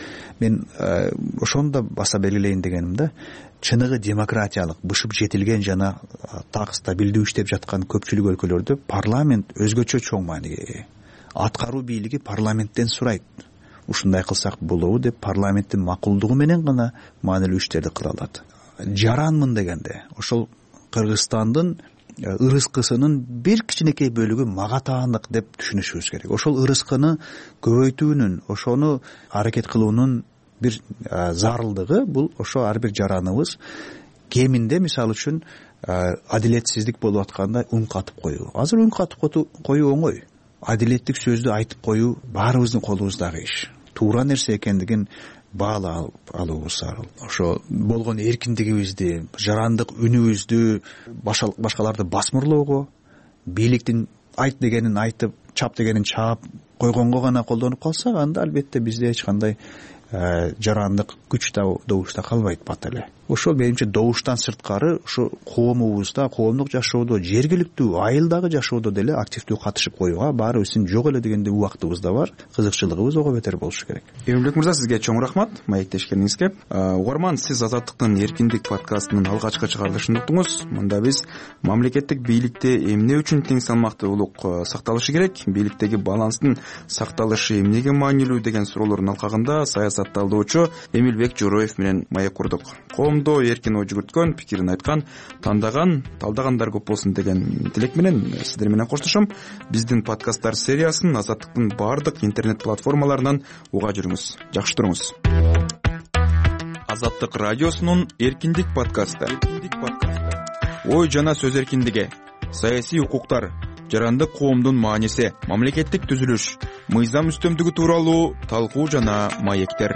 Мен ошону да баса белгилейин дегеним да, чыныгы демократиялык, бышып жетилген жана так стабилдүү иштеп жаткан көпчүлүк өлкөлөрдө парламент өзгөчө чоң мааниге ээ. Аткаруу бийлиги парламенттен сурайт. Ушундай кылсак болобу деп парламенттин макулдугу менен гана маанилүү иштерди кыла алат. Жаранмын дегенде ошол Кыргызстандын ырыскысынын бир кичинекей бөлүгү мага таандык деп түшүнүшүбүз керек. Ошол ырыскыны көбөйтүүнүн, ошону аракет кылуунун бир зарылдыгы бул ошо ар бир жараныбыз кеминде мисалы үчүн адилетсиздик болуп атканда үн катып коюу. Азыр үн катып коюу оңой. Адилеттик сөздү айтып коюу баарыбыздын колубуздагы иш. Туура нерсе экендигин баала алуубуз зарыл. Ошо болгон эркиндигибизди, жарандык үнүбүздү башкаларды басмырлоого, бийликтин айт дегенин айтып, чап дегенин чаап койгонго гана колдонуп калсак, анда албетте бизде эч кандай жарандык күч добуш да калбайт бат эле. ошол менимче добуштан сырткары ушу коомубузда, коомдук жашоодо, жергиликтүү айылдагы жашоодо деле активдүү катышып коюуга, баарыбыздын жок эле дегенде убактыбыз да бар, кызыкчылыгыбыз ого бетер болушу керек. Эмилбек мырза, сизге чоң рахмат маектешкениңизге. Угарман, сиз Азаттыктын эркиндик подкастынын алгачкы чыгарылышын уктуңуз. Мында биз мамлекеттик бийликте эмне үчүн тең салмактуулук сакталышы керек, бийликтеги баланстын сакталышы эмнеге маанилүү деген суроолордун алкагында саясат талдоочу Эмилбек Жороев менен маек курдук. Коомдо эркин ой жүгүрткөн, пикирин айткан, тандаган, талдагандар көп болсун деген тилек менен сиздер менен коштошом. Биздин подкасттар сериясын Азаттыктын бардык интернет платформаларынан уга жүрүңүз. Жакшы туруңуз. Азаттык радиосунун эркиндик подкасты. Ой жана сөз эркиндиги, саясий укуктар, жарандык коомдун мааниси, мамлекеттик түзүлүш, мыйзам үстөмдүгү тууралуу талкуу жана маектер.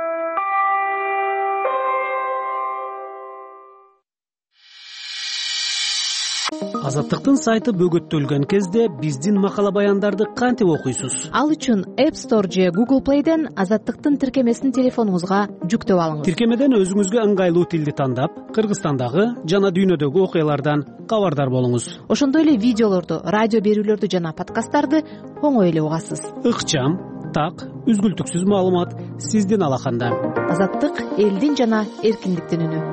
Азаттыктын сайты бөгөттөлгөн кезде биздин макала баяндарды кантип окуйсуз? Ал үчүн App Store же Google Play'ден Азаттыктын тиркемесин телефонуңузга жүктөп алыңыз. Тиркемеден өзүңүзгө ыңгайлуу тилди тандап, Кыргызстандагы жана дүйнөдөгү окуялардан кабардар болуңуз. Ошондой эле видеолорду, радио берүүлөрдү жана подкасттарды оңой эле угасыз. Ыкчам, так, үзгүлтүксүз маалымат сиздин алаканда. Азаттык элдин жана эркиндиктин үнү.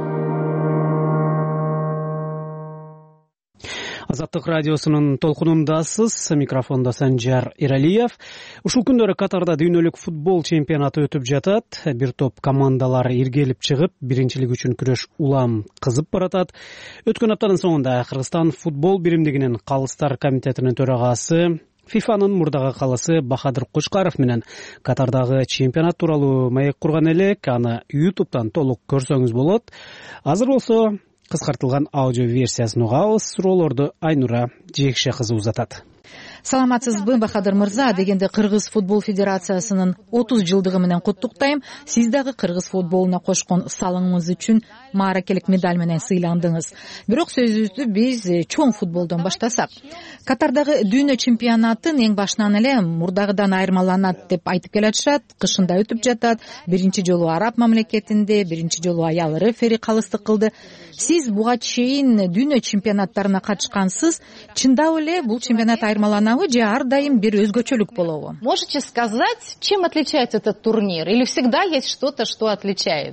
Азаттык радиосунун толкунундасыз. Микрофондо Санжар Иралиев. Ушул күндөрү Катарда дүйнөлүк футбол чемпионаты өтүп жатат. Бир топ командалар иргелип чыгып, биринчилик үчүн күрөш улам кызып баратат. Өткөн аптанын соңунда Кыргызстан футбол биримдигинин калыстар комитетинин төрагасы, фифанын мурдагы калысы Бахадыр Кучкаров менен Катардагы чемпионат тууралуу маек курган элек. Аны ютубтан толук көрсөңүз болот. Азыр болсо кыскартылган аудио версиясын угабыз. Суроолорду Айнура Жекше кызы узатат. Саламатсызбы, Бахадыр мырза? Дегенде Кыргыз футбол федерациясынын отуз жылдыгы менен куттуктайм. Сиз дагы кыргыз футболуна кошкон салымыңыз үчүн мааракелик медаль менен сыйландыңыз. Бирок сөзүбүздү биз чоң футболдон баштасак. Катардагы дүйнө чемпионатын эң башынан эле мурдагыдан айырмаланат деп айтып келатышат. Кышында өтүп жатат. Биринчи жолу араб мамлекетинде, биринчи жолу аял рефери калыстык кылды. Сиз буга чейин дүйнө чемпионаттарына катышкансыз. Чындап эле бул чемпионат айырмаланабы же ар дайым бир өзгөчөлүк болобу? Можете сказать, чем отличается этот турнир? Или всегда есть что-то, что отличает?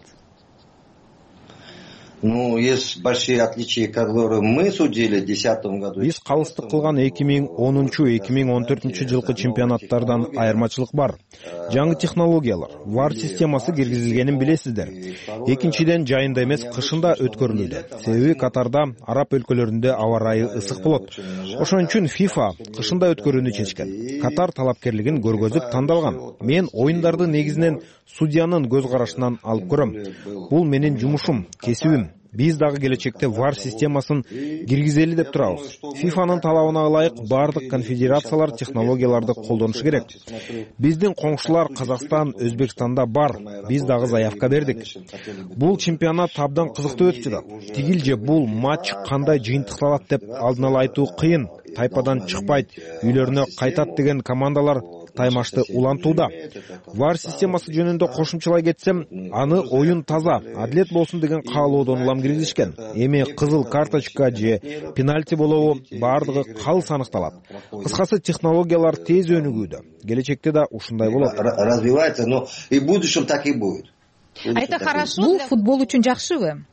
Ну, есть большие отличия, которые мы судили в две тысячи десятом году. Биз калыстык кылган эки миң онунчу эки миң он төртүнчү жылкы чемпионаттардан айырмачылык бар. Жаңы технологиялар, вар системасы киргизилгенин билесиздер. Экинчиден, жайында эмес, кышында өткөрүлүүдө. Себеби Катарда араб өлкөлөрүндө аба ырайы ысык болот. Ошон үчүн FIFA кышында өткөрүүнү чечкен. Катар талапкерлигин көргөзүп тандалган. Мен оюндарды негизинен судьянын көз карашынан алып көрөм. Бул менин жумушум, кесибим. Биз дагы келечекте вар системасын киргизели деп турабыз. фифанын талабына ылайык бардык конфедерациялар технологияларды колдонушу керек. Биздин коңшулар Казакстан, Өзбекстанда бар. Биз дагы заявка бердик. Бул чемпионат абдан кызыктуу өтүп жатат. Тигил же бул матч кандай жыйынтыкталат деп алдын ала айтуу кыйын. Тайпадан чыкпайт, үйлөрүнө кайтат деген командалар таймашты улантууда. Вар системасы жөнүндө кошумчалай кетсем, аны оюн таза, адилет болсун деген каалоодон улам киргизишкен. Эми кызыл карточка же пенальти болобу, бардыгы калыс аныкталат. Кыскасы, технологиялар тез өнүгүүдө. Келечекте да ушундай болот. Развивается, но и в будущем так и будет. А это хорошо? Бул футбол үчүн жакшыбы?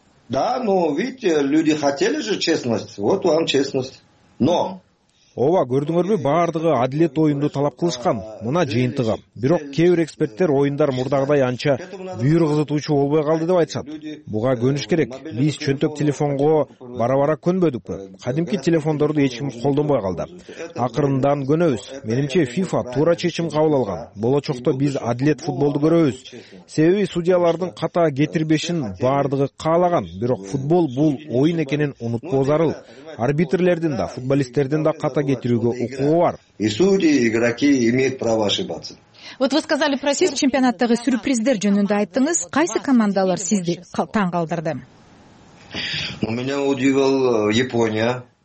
Да, но видите, люди хотели же честность. Вот вам честность. Но Ооба, көрдүңөрбү, бардыгы адилет оюнду талап кылышкан. Мына жыйынтыгы. Бирок кээ бир эксперттер оюндар мурдагыдай анча бүйүр кызытуучу болбой калды деп айтышат. Буга көнүш керек. Биз чөнтөк телефонго бара-бара көнбөдүкпү? Кадимки телефондорду эч ким колдонбой калды. Акырындан көнөбүз. Менимче FIFA туура чечим кабыл алган. Болочокто биз адилет футболду көрөбүз. Себеби судьялардын ката кетирбешин бардыгы каалаган. Бирок футбол бул оюн экенин унутпоо зарыл. Арбитрлердин да, футболисттердин да ката кетирүүгө укугу бар. И судьи, игроки имеют право ошибаться. Вот вы сказали про... Сиз чемпионаттагы сюрприздер жөнүндө айттыңыз. Кайсы командалар сизди таң калтырды? Меня удивила Япония.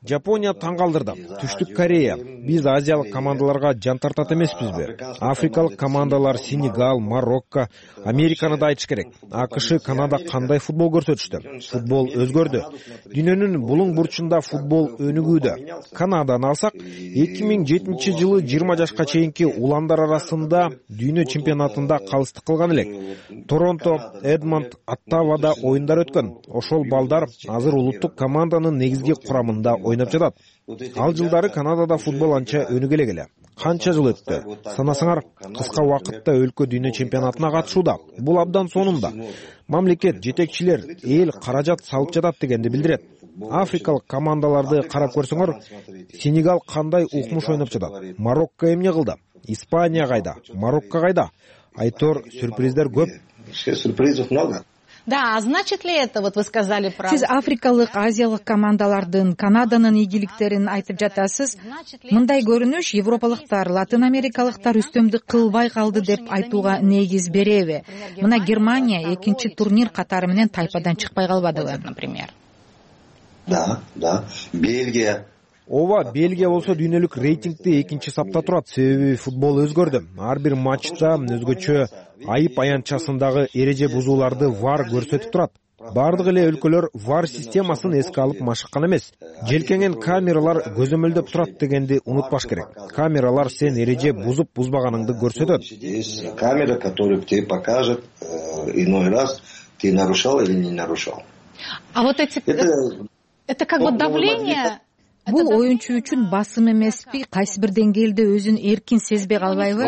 Жапония таң калтырды. Түштүк Корея. Биз азиялык командаларга жан тартат эмеспизби? Африкалык командалар Сенегал, Марокко, Американы да айтыш керек. АКШ, Канада кандай футбол көрсөтүштү? Футбол өзгөрдү. Дүйнөнүн булуң бурчунда футбол өнүгүүдө. Канаданы алсак, эки миң жетинчи жылы жыйырма жашка чейинки уландар арасында дүйнө чемпионатында калыстык кылган элек. Торонто, Эдмонт, Оттавада оюндар өткөн. Ошол балдар азыр улуттук команданын негизги курамында ойнап жатат. Ал жылдары Канадада футбол анча өнүгө эле. Канча жыл өттү. Санасаңар, кыска убакытта өлкө дүйнө чемпионатына катышууда. Бул абдан сонунда. Мамлекет, жетекчилер эл каражат салып жатат дегенди билдирет. Африкалык командаларды карап көрсөңөр, Сенегал кандай укмуш ойноп жатат? Марокко эмне кылды? Испания кайда? Марокко кайда? Айтор, сюрприздер көп. Сюрпризов много. Да, а значит ли это, вот вы сказали про... Сиз африкалык, азиялык командалардын, Канаданын ийгиликтерин айтып жатасыз. Мындай көрүнүш европалыктар, латын америкалыктар үстөмдүк кылбай калды деп айтууга негиз береби? Мына Германия экинчи турнир катары менен тайпадан чыкпай калбадыбы, например? Да, да. Бельгия. Ооба, Бельгия болсо дүйнөлүк рейтингде экинчи сапта турат. Себеби футбол өзгөрдү. Ар бир матчта өзгөчө айып аянтчасындагы эреже бузууларды вар көрсөтүп турат. Бардык эле өлкөлөр вар системасын эске алып машыккан эмес. Желкенген камералар көзөмөлдөп турат дегенди унутпаш керек. Камералар сен эреже бузуп бузбаганыңды көрсөтөт. Камера, которая тебе покажет иной раз, ты нарушал или не нарушал. А вот эти... Это как бы давление... Бул оюнчу үчүн басым эмеспи? Кайсы бир деңгээлде өзүн эркин сезбей калбайбы?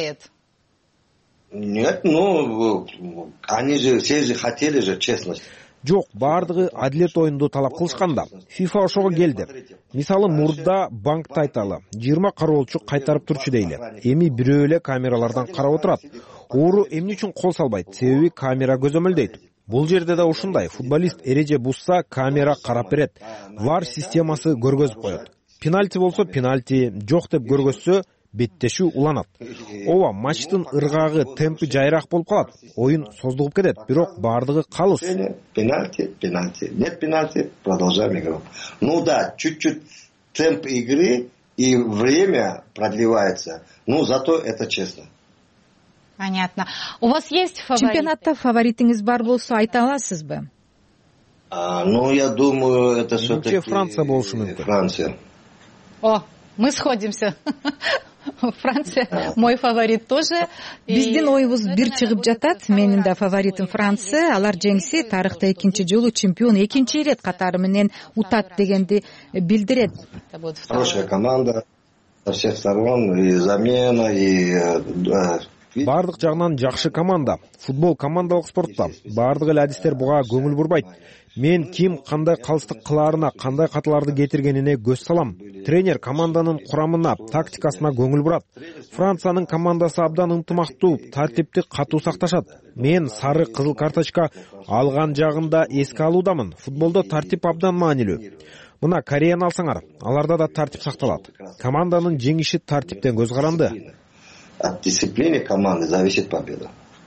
Нет, ну, они же, все же хотели же честность. Жок, бардыгы адилет оюнду талап кылышканда. FIFA ошого келди. Мисалы, мурда банкты айталы. жыйырма кароолчу кайтарып турчу дейли. Эми бирөө эле камералардан карап отурат. Оору эмне үчүн кол салбайт? Себеби камера көзөмөлдөйт. Бул жерде да ушундай. Футболист эреже бузса, камера карап берет. Вар системасы көргөзүп коет. Пенальти болсо пенальти, жок деп көргөзсө беттешүү уланат. Ооба, матчтын ыргагы, темпи жайыраак болуп калат. Оюн создугуп кетет, бирок бардыгы калыс. Пенальти, пенальти. Нет пенальти, продолжаем игру. Ну да, чуть-чуть темп игры и время продлевается. Ну, зато это честно. Понятно. У вас есть фавориты? Чемпионатта фаворитиңиз бар болсо айта аласызбы? Ну, я думаю, это все-таки Франция болушу мүмкүн. Франция. О, мы сходимся. Франция, мой фаворит тоже. Биздин оюбуз бир чыгып жатат. Менин да фаворитим Франция. Алар жеңсе, тарыхта экинчи жолу чемпион экинчи ирет катары менен утат дегенди билдирет. Хорошая команда со всех сторон, и замена, и... Бардык жагынан жакшы команда. Футбол командалык спортта. Бардык эле адистер буга көңүл бурбайт. Мен ким кандай калыстык кылаарына, кандай каталарды кетиргенине көз салам. Тренер команданын курамына, тактикасына көңүл бурат. Франциянын командасы абдан ынтымактуу, тартипти катуу сакташат. Мен сары кызыл карточка алган жагында эске алуудамын. Футболдо тартип абдан маанилүү. Мына Кореяны алсаңар, аларда да тартип сакталат. Команданын жеңиши тартиптен көз каранды. От дисциплины команды зависит победа.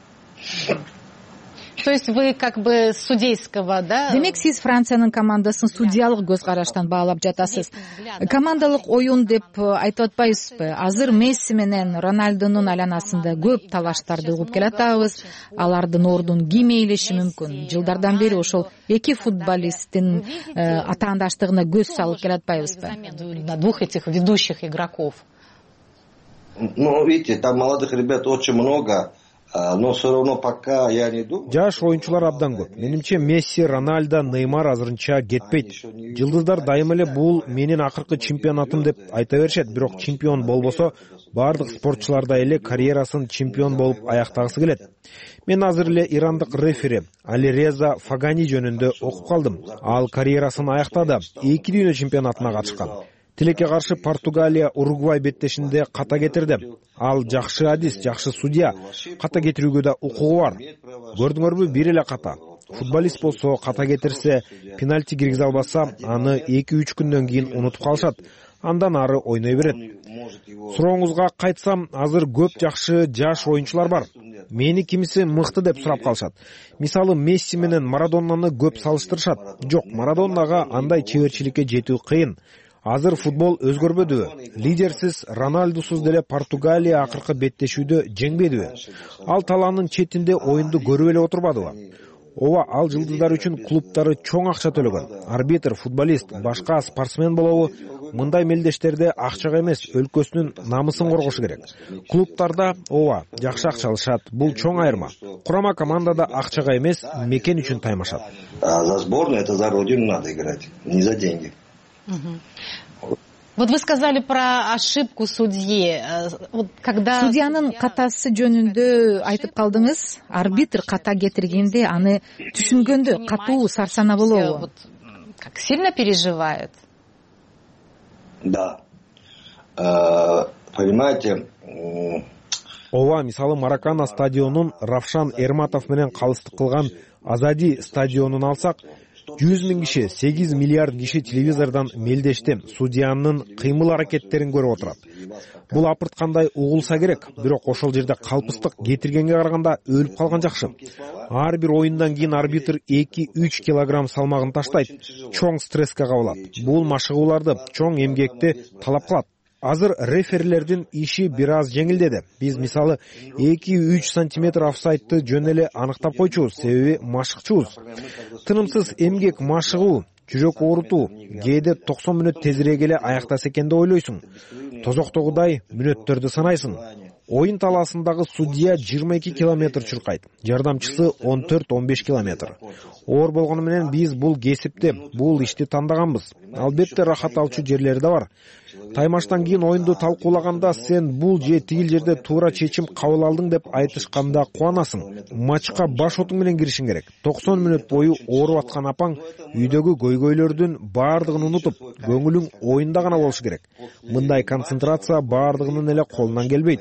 То есть вы как бы судейского, да? Демек, сиз Франциянын командасын судьялык көз караштан баалап жатасыз. Командалык оюн деп айтып атпайсызбы? Азыр Месси менен Роналдонун айланасында көп талаштарды угуп келатабыз. Алардын ордун ким ээлеши мүмкүн? Жылдардан бери ошол эки футболисттин атаандаштыгына көз салып келатпайбызбы? На двух этих ведущих игроков. Ну, видите, там молодых ребят очень много, но все равно пока я не думаю. Жаш оюнчулар абдан көп. Менимче Месси, Роналдо, Неймар азырынча кетпейт. Жылдыздар дайыма эле бул менин акыркы чемпионатым деп айта беришет, бирок чемпион болбосо бардык спортчуларда эле карьерасын чемпион болуп аяктагысы келет. Мен азыр эле ирандык рефери Алиреза Фагани жөнүндө окуп калдым. Ал карьерасын аяктады, эки дүйнө чемпионатына катышкан. Тилекке каршы Португалия Уругвай беттешинде ката кетирди. Ал жакшы адис, жакшы судья. Ката кетирүүгө да укугу бар. Көрдүңөрбү, бир эле ката. Футболист болсо ката кетирсе, пенальти киргизе албаса, аны эки үч күндөн кийин унутуп калышат. андан ары ойной берет. Сурооңузга кайтсам, азыр көп жакшы жаш оюнчулар бар. Мени кимиси мыкты деп сурап калышат. Мисалы Месси менен Марадоннаны көп салыштырышат. Жок, Марадоннага андай чеберчиликке жетүү кыйын. Азыр футбол өзгөрбөдүбү? Лидерсиз Роналдусуз деле Португалия акыркы беттешүүдө жеңбедиби? Ал талаанын четинде оюнду көрүп эле отурбадыбы? Ооба, ал жылдыздар үчүн клубдары чоң акча төлөгөн. Арбитр, футболист, башка спортсмен болобу? Мындай мелдештерде акчага эмес, өлкөсүнүн намысын коргошу керек. Клубтарда ооба, жакшы акча алышат. Бул чоң айырма. Курама командада акчага эмес, мекен үчүн таймашат. За сборную это за родину надо играть, не за деньги. Вот вы сказали про ошибку судьи. Вот когда... Судьянын катасы жөнүндө айтып калдыңыз. Арбитр ката кетиргенде аны түшүнгөндө катуу сарсана болобу? Вот, как сильно переживает? Да. Э, понимаете... Ооба, мисалы Маракана стадионун Равшан Эрматов менен калыстык кылган Азади стадионун алсак, жүз миң киши, сегиз миллиард киши телевизордон мелдешти, судьянын кыймыл аракеттерин көрүп отурат. Бул апырткандай угулса керек, бирок ошол жерде калпыстык кетиргенге караганда өлүп калган жакшы. Ар бир оюндан кийин арбитр эки-үч килограмм салмагын таштайт, чоң стресске кабылат. Бул машыгууларды, чоң эмгекти талап кылат. Азыр реферлердин иши бир аз жеңилдеди. Биз мисалы эки-үч сантиметр офсайдты жөн эле аныктап койчубуз, себеби машыкчубуз. Тынымсыз эмгек, машыгуу, жүрөк оорутуу, кээде токсон мүнөт тезирээк эле аяктаса экен деп ойлойсуң. Тозоктогудай мүнөттөрдү санайсың. Оюн талаасындагы судья жыйырма эки километр чуркайт, жардамчысы он төрт он беш километр. Оор болгону менен биз бул кесипти, бул ишти тандаганбыз. Албетте рахат алчу жерлери да бар. Таймаштан кийин оюнду талкуулаганда сен бул же тигил жерде туура чечим кабыл алдың деп айтышканда кубанасың. Матчка баш отуң менен киришиң керек. токсон мүнөт бою ооруп аткан апаң үйдөгү көйгөйлөрдүн баардыгын унутуп, көңүлүң оюнда гана болушу керек. Мындай концентрация баардыгынын эле колунан келбейт.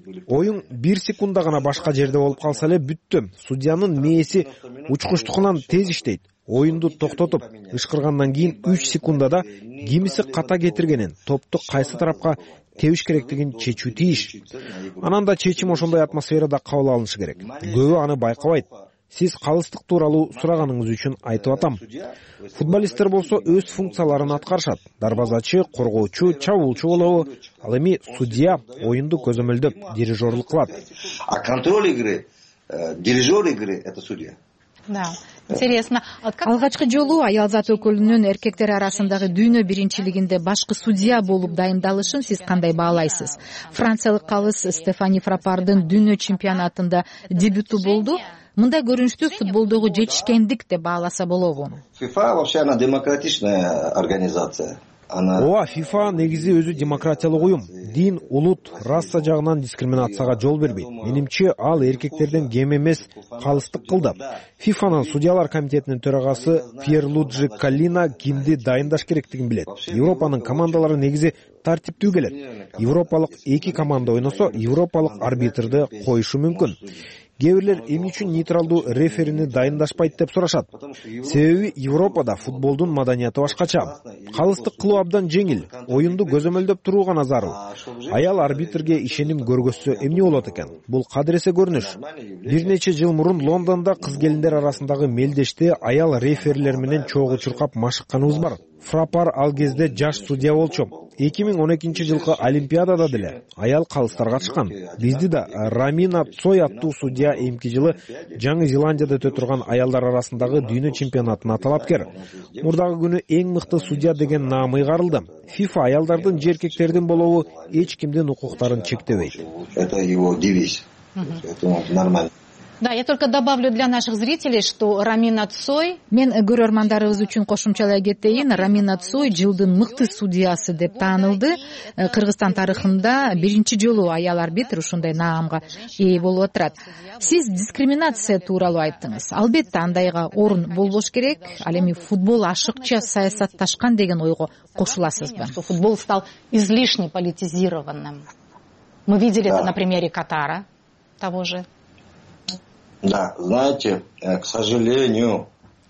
Оюн бир секунда гана башка жерде болуп калса эле бүттү. Судьянын мээси учкучтукунан тез иштейт. Оюнду токтотуп, ышкыргандан кийин үч секундада кимиси ката кетиргенин, топту кайсы тарапка тебиш керектигин чечүү тийиш. Анан да чечим ошондой атмосферада кабыл алынышы керек. Көбү аны байкабайт. Сиз калыстык тууралуу сураганыңыз үчүн айтып атам. Футболисттер болсо өз функцияларын аткарышат. Дарбазачы, коргоочу, чабуулчу болобу. Ал эми судья оюнду көзөмөлдөп, дирижерлук кылат. А контроль игры, дирижер игры это судья. Да. Интересно. Алгачкы жолу аялзат өкүлүнүн эркектер арасындагы дүйнө биринчилигинде башкы судья болуп дайындалышын сиз кандай баалайсыз? Франциялык калыс Стефани Фрапардын дүйнө чемпионатында дебюту болду. Мындай көрүнүштү футболдогу жетишкендик деп бааласа болобу? FIFA вообще она демократичная организация. Ооба, FIFA негизи өзү демократиялык уюм. Дин, улут, раса жагынан дискриминацияга жол бербейт. Менимче ал эркектерден кем эмес калыстык кылды. фифанын судьялар комитетинин төрагасы Пьер Луджи Каллина кимди дайындаш керектигин билет. Европанын командалары негизи тартиптүү келет. Европалык эки команда ойносо, европалык арбитрди коюшу мүмкүн. Кээ бирлер эмне үчүн нейтралдуу реферини дайындашпайт деп сурашат. Себеби Европада футболдун маданияты башкача. Калыстык кылуу абдан жеңил, оюнду көзөмөлдөп туруу гана зарыл. Аял арбитрге ишеним көргөзсө эмне болот экен? Бул кадыресе көрүнүш. Бир нече жыл мурун Лондондо кыз келиндер арасындагы мелдеште аял реферлер менен чогуу чуркап машыкканыбыз бар. Фрапар ал кезде жаш судья болчу. эки миң он экинчи жылкы Олимпиадада деле аял калыстарга чыккан. Бизди да Рамина Цой аттуу судья эмки жылы Жаңы Зеландияда өтө турган аялдар арасындагы дүйнө чемпионатына талапкер. Мурдагы күнү эң мыкты судья деген наамы ыйгарылды. FIFA аялдардын же эркектердин болобу эч кимдин укуктарын чектебейт. Это его девиз. Это нормально. Да, я только добавлю для наших зрителей, что Рамина Цой... Мен көрөрмандарыбыз үчүн кошумчалай кетейин. Рамина Цой жылдын мыкты судьясы деп таанылды. Кыргызстан тарыхында биринчи жолу аял арбитр ушундай наамга ээ болуп отурат. Сиз дискриминация тууралуу айттыңыз. Албетте андайга орун болбош керек. Ал эми футбол ашыкча саясатташкан деген ойго кошуласызбы? Что футбол стал излишне политизированным. Мы видели да. это на примере Катара того же. Да, знаете, к сожалению...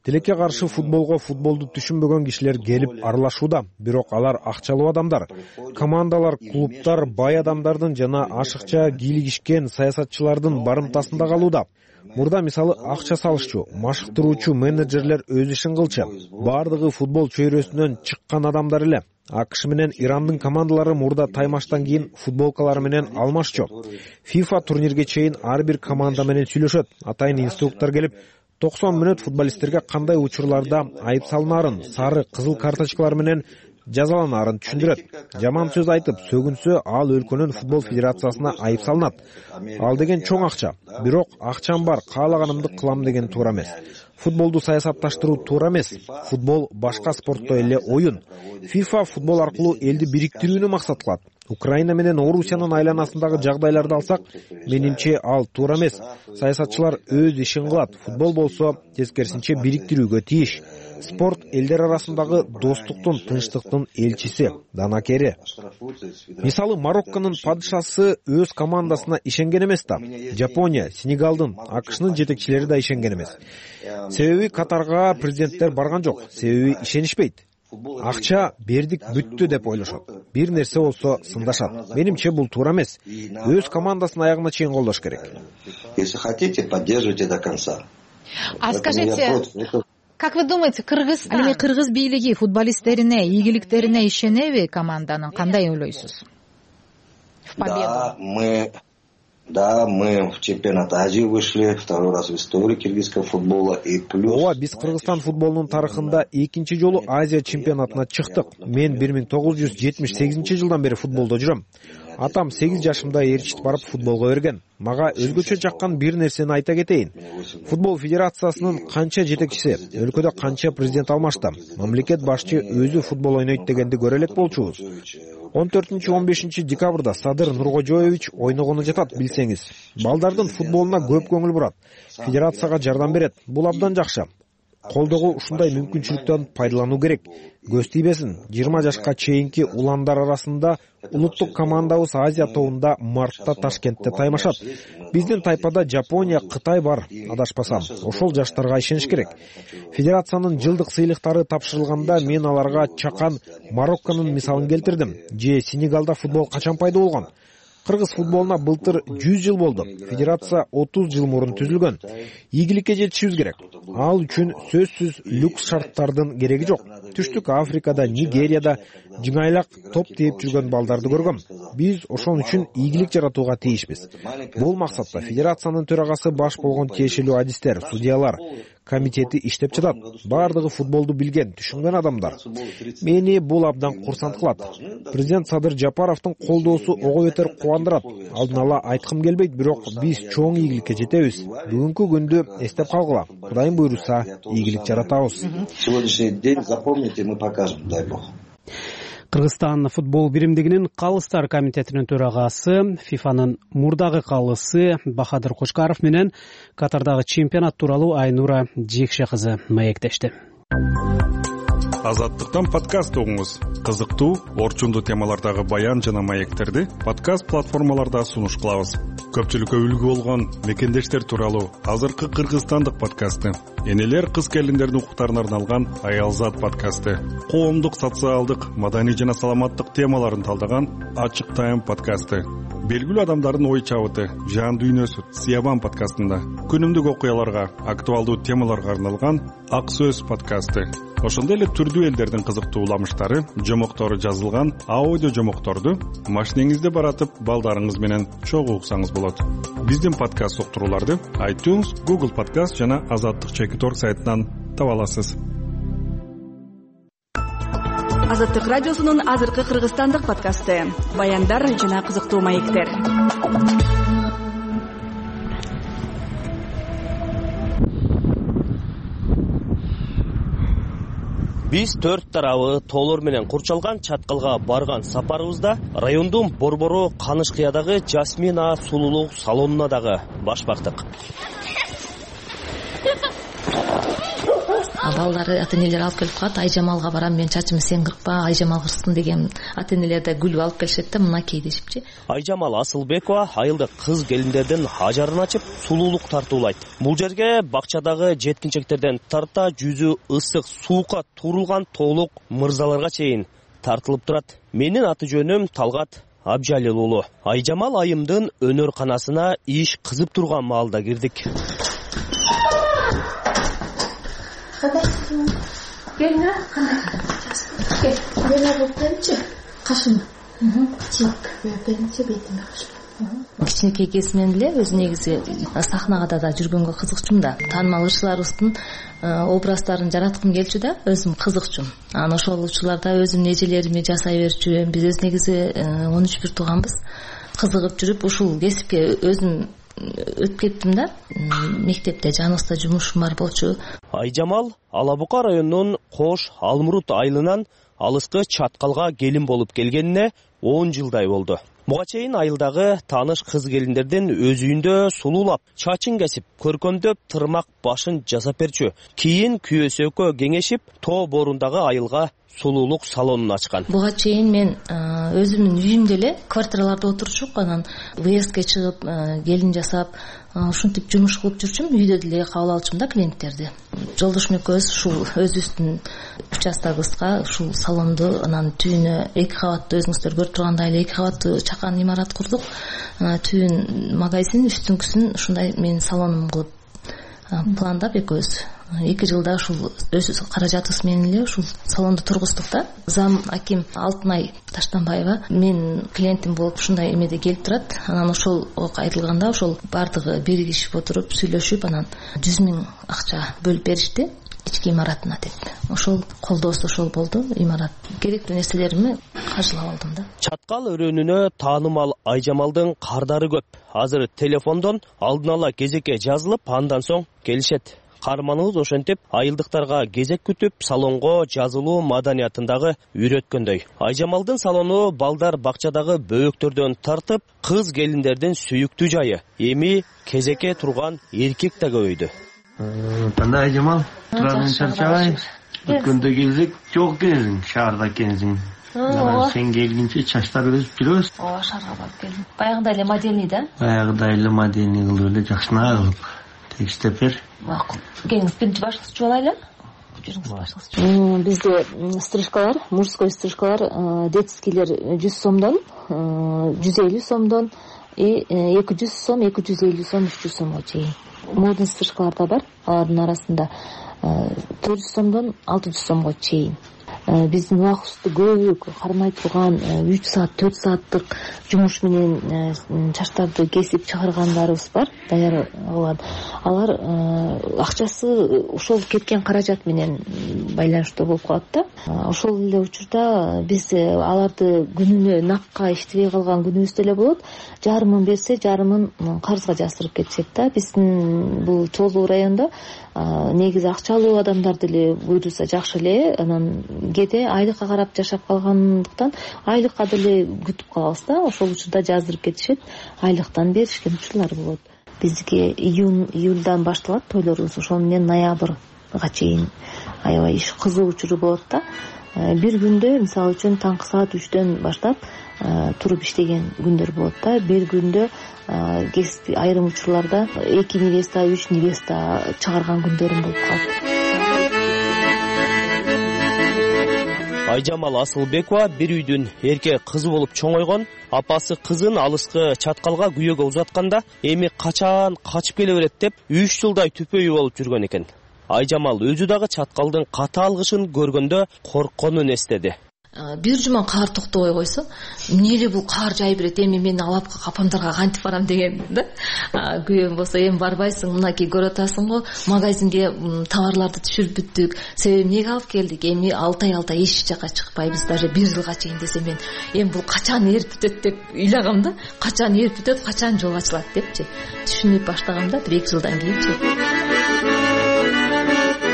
Тилекке каршы футболго футболду түшүнбөгөн кишилер келип аралашууда, бирок алар акчалуу адамдар. Командалар, клубтар бай адамдардын жана ашыкча кийлигишкен саясатчылардын барымтасында калууда. Мурда мисалы акча салышчу, машыктыруучу менеджерлер өз ишин кылчу. Бардыгы футбол чөйрөсүнөн чыккан адамдар эле. АКШ менен Ирандын командалары мурда таймаштан кийин футболкалары менен алмашчу. FIFA турнирге чейин ар бир команда менен сүйлөшөт. Атайын инструктор келип, токсон мүнөт футболисттерге кандай учурларда айып салынаарын, сары, кызыл карточкалар менен жазаланаарын түшүндүрөт. Жаман сөз айтып, сөгүнсө ал өлкөнүн футбол федерациясына айып салынат. Ал деген чоң акча. Бирок акчам бар, каалаганымды кылам деген туура эмес. Футболду саясатташтыруу туура эмес. Футбол башка спорттой эле оюн. FIFA футбол аркылуу элди бириктирүүнү максат кылат. Украина менен Орусиянын айланасындагы жагдайларды алсак, менимче ал туура эмес. Саясатчылар өз ишин кылат. Футбол болсо тескерисинче бириктирүүгө тийиш. Спорт элдер арасындагы достуктун, тынчтыктын элчиси, данакери. Мисалы Марокконун падышасы өз командасына ишенген эмес да. Жапония, Сенегалдын, АКШнын жетекчилери да ишенген эмес. Себеби Катарга президенттер барган жок, себеби ишенишпейт. Акча бердик бүттү деп ойлошот. Бир нерсе болсо сындашат. Менимче бул туура эмес. Өз командасын аягына чейин колдош керек. Если хотите, поддерживайте до конца. А скажите, как вы думаете, Кыргызстан? Ал эми кыргыз бийлиги футболисттерине, ийгиликтерине ишенеби команданын? Кандай ойлойсуз? В победу. Да, мы Да, мы в чемпионат Азии вышли, второй раз в истории киргизского футбола и плюс. Ооба, биз Кыргызстан футболунун тарыхында экинчи жолу Азия чемпионатына чыктык. Мен бир миң тогуз жүз жетимиш сегизинчи жылдан бери футболдо жүрөм. Атам сегиз жашымда ээрчитип барып футболго берген. Мага өзгөчө жаккан бир нерсени айта кетейин. Футбол федерациясынын канча жетекчиси, өлкөдө канча президент алмашты. Мамлекет башчы өзү футбол ойнойт дегенди көрө элек болчубуз. он төртүнчү он бешинчи декабрда Садыр Нуркожоевич ойногону жатат, билсеңиз. Балдардын футболуна көп көңүл бурат. Федерацияга жардам берет. Бул абдан жакшы. Колдогу ушундай мүмкүнчүлүктөн пайдалануу керек. Көз тийбесин. жыйырма жашка чейинки уландар арасында улуттук командабыз Азия тобунда мартта Ташкентте таймашат. Биздин тайпада Жапония, Кытай бар, адашпасам. Ошол жаштарга ишениш керек. Федерациянын жылдык сыйлыктары тапшырылганда мен аларга чакан Марокконун мисалын келтирдим. Же Сенегалда футбол качан пайда болгон? Кыргыз футболуна былтыр жүз жыл болду. Федерация отуз жыл мурун түзүлгөн. Ийгиликке жетишибиз керек. Ал үчүн сөзсүз люкс шарттардын кереги жок. Түштүк Африкада, Нигерияда жыңайлак топ тээп жүргөн балдарды көргөм. Биз ошон үчүн ийгилик жаратууга тийишпиз. Бул максатта федерациянын төрагасы баш болгон тиешелүү адистер, судьялар комитети иштеп жатат. Бардыгы футболду билген, түшүнгөн адамдар. Мени бул абдан курсант кылат. Президент Садыр Жапаровдун колдоосу ого бетер кубандырат. Алдын ала айткым келбейт, бирок биз чоң ийгиликке жетебиз. Бүгүнкү күндү эстеп калгыла. Кудайым буйруса, ийгилик жаратабыз. Сегодняшний день запомните, мы покажем, дай Бог. Кыргызстан футбол биримдигинин калыстар комитетинин төрагасы, фифанын мурдагы калысы Бахадыр Кошкаров менен Катардагы чемпионат тууралуу Айнура Жекше кызы маектешти. Азаттыктан подкаст угуңуз. Кызыктуу, орчундуу темалардагы баян жана маектерди подкаст платформаларда сунуш кылабыз. Көпчүлүккө үлгү болгон мекендештер тууралуу азыркы кыргызстандык подкасты, энелер кыз келиндердин укуктарына арналган Аялзат подкасты, коомдук, социалдык, маданий жана саламаттык темаларын талдаган Ачык Тайм подкасты, белгилүү адамдардын ой чабыты, жан дүйнөсү Сиябан подкастында, күнүмдүк окуяларга, актуалдуу темаларга арналган Ак Сөз подкасты. Ошондой эле түрдүү элдердин кызыктуу уламыштары, жомоктору жазылган аудио жомокторду машинеңизде баратып, балдарыңыз менен чогуу уксаңыз болот. Биздин подкаст уктурууларды iTunes, Google Podcast жана Азаттык чекит точка орг сайтынан таба аласыз. Азаттык радиосунун азыркы кыргызстандык подкасты. Баяндар жана кызыктуу маектер. Биз төрт тарабы тоолор менен курчалган чаткалга барган сапарыбызда райондун Борбору Канышкыядагы Жасмина сулуулук салонуна дагы баш бактык. балдары ата энелер алып келип калат, Айжамалга барам, мен чачымды сен кыркпа, Айжамал кырсын деген ата энелер да күлүп алып келишет да, мынакей дешипчи. Айжамал Асылбекова айылдык кыз келиндердин ажарын ачып, сулуулук тартуулайт. Бул жерге бакчадагы жеткинчектерден тарта жүзү ысык суукка турулган тоолук мырзаларга чейин тартылып турат. Менин аты жөнүм Талгат Абжалил уулу. Айжамал айымдын өнөр-канасына иш кызып турган маалда кирдик. Келиңер, кандай? Кел, бела болуп келчи. Кашым. Чек, беренче бетиме кашым. Кичинекей кезинен эле өзү негизи сахнада да жүргөнгө кызыкчумун да. Таанымал ырчыларыбыздын образдарын жараткым келчү да, өзүм кызыкчумун. Анан ошол учурларда өзүмдүн эжелерими жасай берчүмүн. Биз өз негизи он үч бир тууганбыз. Кызыгып жүрүп ушул кесипке өзүм өтүп кеттим да. Мектепте жаныбызда жумушум бар болчу. Айжамал Ала Бука районунун Кош Алмурут айылынан алыскы Чаткалга келин болуп келгенине он жылдай болду. Буга чейин айылдагы тааныш кыз келиндердин өз үйүндө сулуулап, чачын кесип, көркөмдөп, тырмак башын жасап берчү. Кийин күйөөсү экөө кеңешип, тоо борундагы айылга сулуулук салонун ачкан. Буга чейин мен өзүмдүн үйүмдө эле квартираларда отурчук, анан выездке чыгып, келин жасап, ушинтип жумуш кылып жүрчүм. Үйдө деле кабыл алчумун да клиенттерди. Жолдошум экөөбүз ушул өзүбүздүн участогыбызга ушул салонду, анан түбүнө эки кабаттуу, өзүңүздөр көрүп тургандай эле эки кабаттуу чакан имарат курдук. Түбүн магазин, үстүңкүсүн ушундай менин салонум кылып пландап экөөбүз эки жылда ушул өз каражатыбыз менен эле ушул салонду тургуздук да. Зам аким Алтынай Таштанбаева мен клиентим болуп ушундай эмеде келип турат. Анан ошол айтылганда ошол бардыгы биригишип отуруп сүйлөшүп, анан жүз миң акча бөлүп беришти ички имаратына деп. Ошол колдоосу ошол болду. Имарат керектүү нерселеримди каржылап алдым да. Чаткал өрөөнүнө таанымал Айжамалдын кардары көп. Азыр телефондон алдын ала кезекке жазылып, андан соң келишет. Карманыбыз ошентип айылдыктарга кезек күтүп, салонго жазылуу маданиятындагы үйрөткөндөй. Айжамалдын салону балдар бакчадагы бөөктөрдөн тартып, кыз келиндердин сүйүктүү жайы. Эми кезекке турган эркек да көбөйдү. Кандай Айжамал? Турганын чарчабай. Өткөндө келдик, жок келдиң, шаарда экенсиң. Сен келгенче чачтар өсүп жүрөбүз. Ооба, шаарга барып келдим. Баягыдай эле модельный да? Баягыдай эле модельный кылып эле жакшына кылып. Текстеп бер. Макул. Келиңиз, биринчи башкычы болайлы. Жүрүңүз башкычы. Бизде стрижкалар, мужской стрижкалар, детскийлер жүз сомдон, жүз элүү сомдон, эки жүз сом, эки жүз элүү сом, үч жүз сомго чейин. Модный стрижкалар да бар. Алардын арасында төрт жүз сомдон алты жүз сомго чейин. Биздин убактыбызды көбү кармай турган үч саат, төрт сааттык жумуш менен чачтарды кесип чыгаргандарыбыз бар, даяр кылган. Алар акчасы ошол кеткен каражат менен байланыштуу болуп калат да. Ошол эле учурда биз аларды күнүнө накка иштебей калган күнүбүз деле болот. Жарымын берсе, жарымын карызга жасырып кетишет да. Биздин бул чоолуу райондо негизи акчалуу адамдар деле буйруса жакшы эле, анан кээде айлыкка карап жашап калгандыктан айлыкка деле күтүп калабыз да. Ошол учурда жаздырып кетишет, айлыктан беришкен учурлар болот. Бизге июнь, июльдан башталат тойлорубуз, ошол менен ноябрга чейин аябай иш кызуу учуру болот да. Бир күндө мисалы үчүн таңкы саат үчтөн баштап туруп иштеген күндөр болот да. Бир күндө кесип айрым учурларда эки невеста, үч невеста чыгарган күндөрүм болуп калат. Айжамал Асылбекова бир үйдүн эркек кызы болуп чоңойгон. Апасы кызын алыскы Чаткалга күйөөгө узатканда, эми качан качып келе берет деп үч жылдай түпөйү болуп жүргөн экен. Айжамал өзү дагы Чаткалдын катаал кышын көргөндө коркконун эстеди. Бир жума каар токтобой койсо, эмне эле бул каар жай берет, эми мен алап апамдарга кантип барам деген да. Күйөөм болсо, эми барбайсың, мынакей көрүп атасың го, магазинге товарларды түшүрүп бүттүк. Себеби эмнеге алып келдик? Эми алты ай алты ай эч жака чыкпайбыз, даже бир жылга чейин десем мен, эми бул качан эрип бүтөт деп ыйлагам да. Качан эрип бүтөт, качан жол ачылат депчи. Түшүнүп баштагам да, бир эки жылдан кийинчи.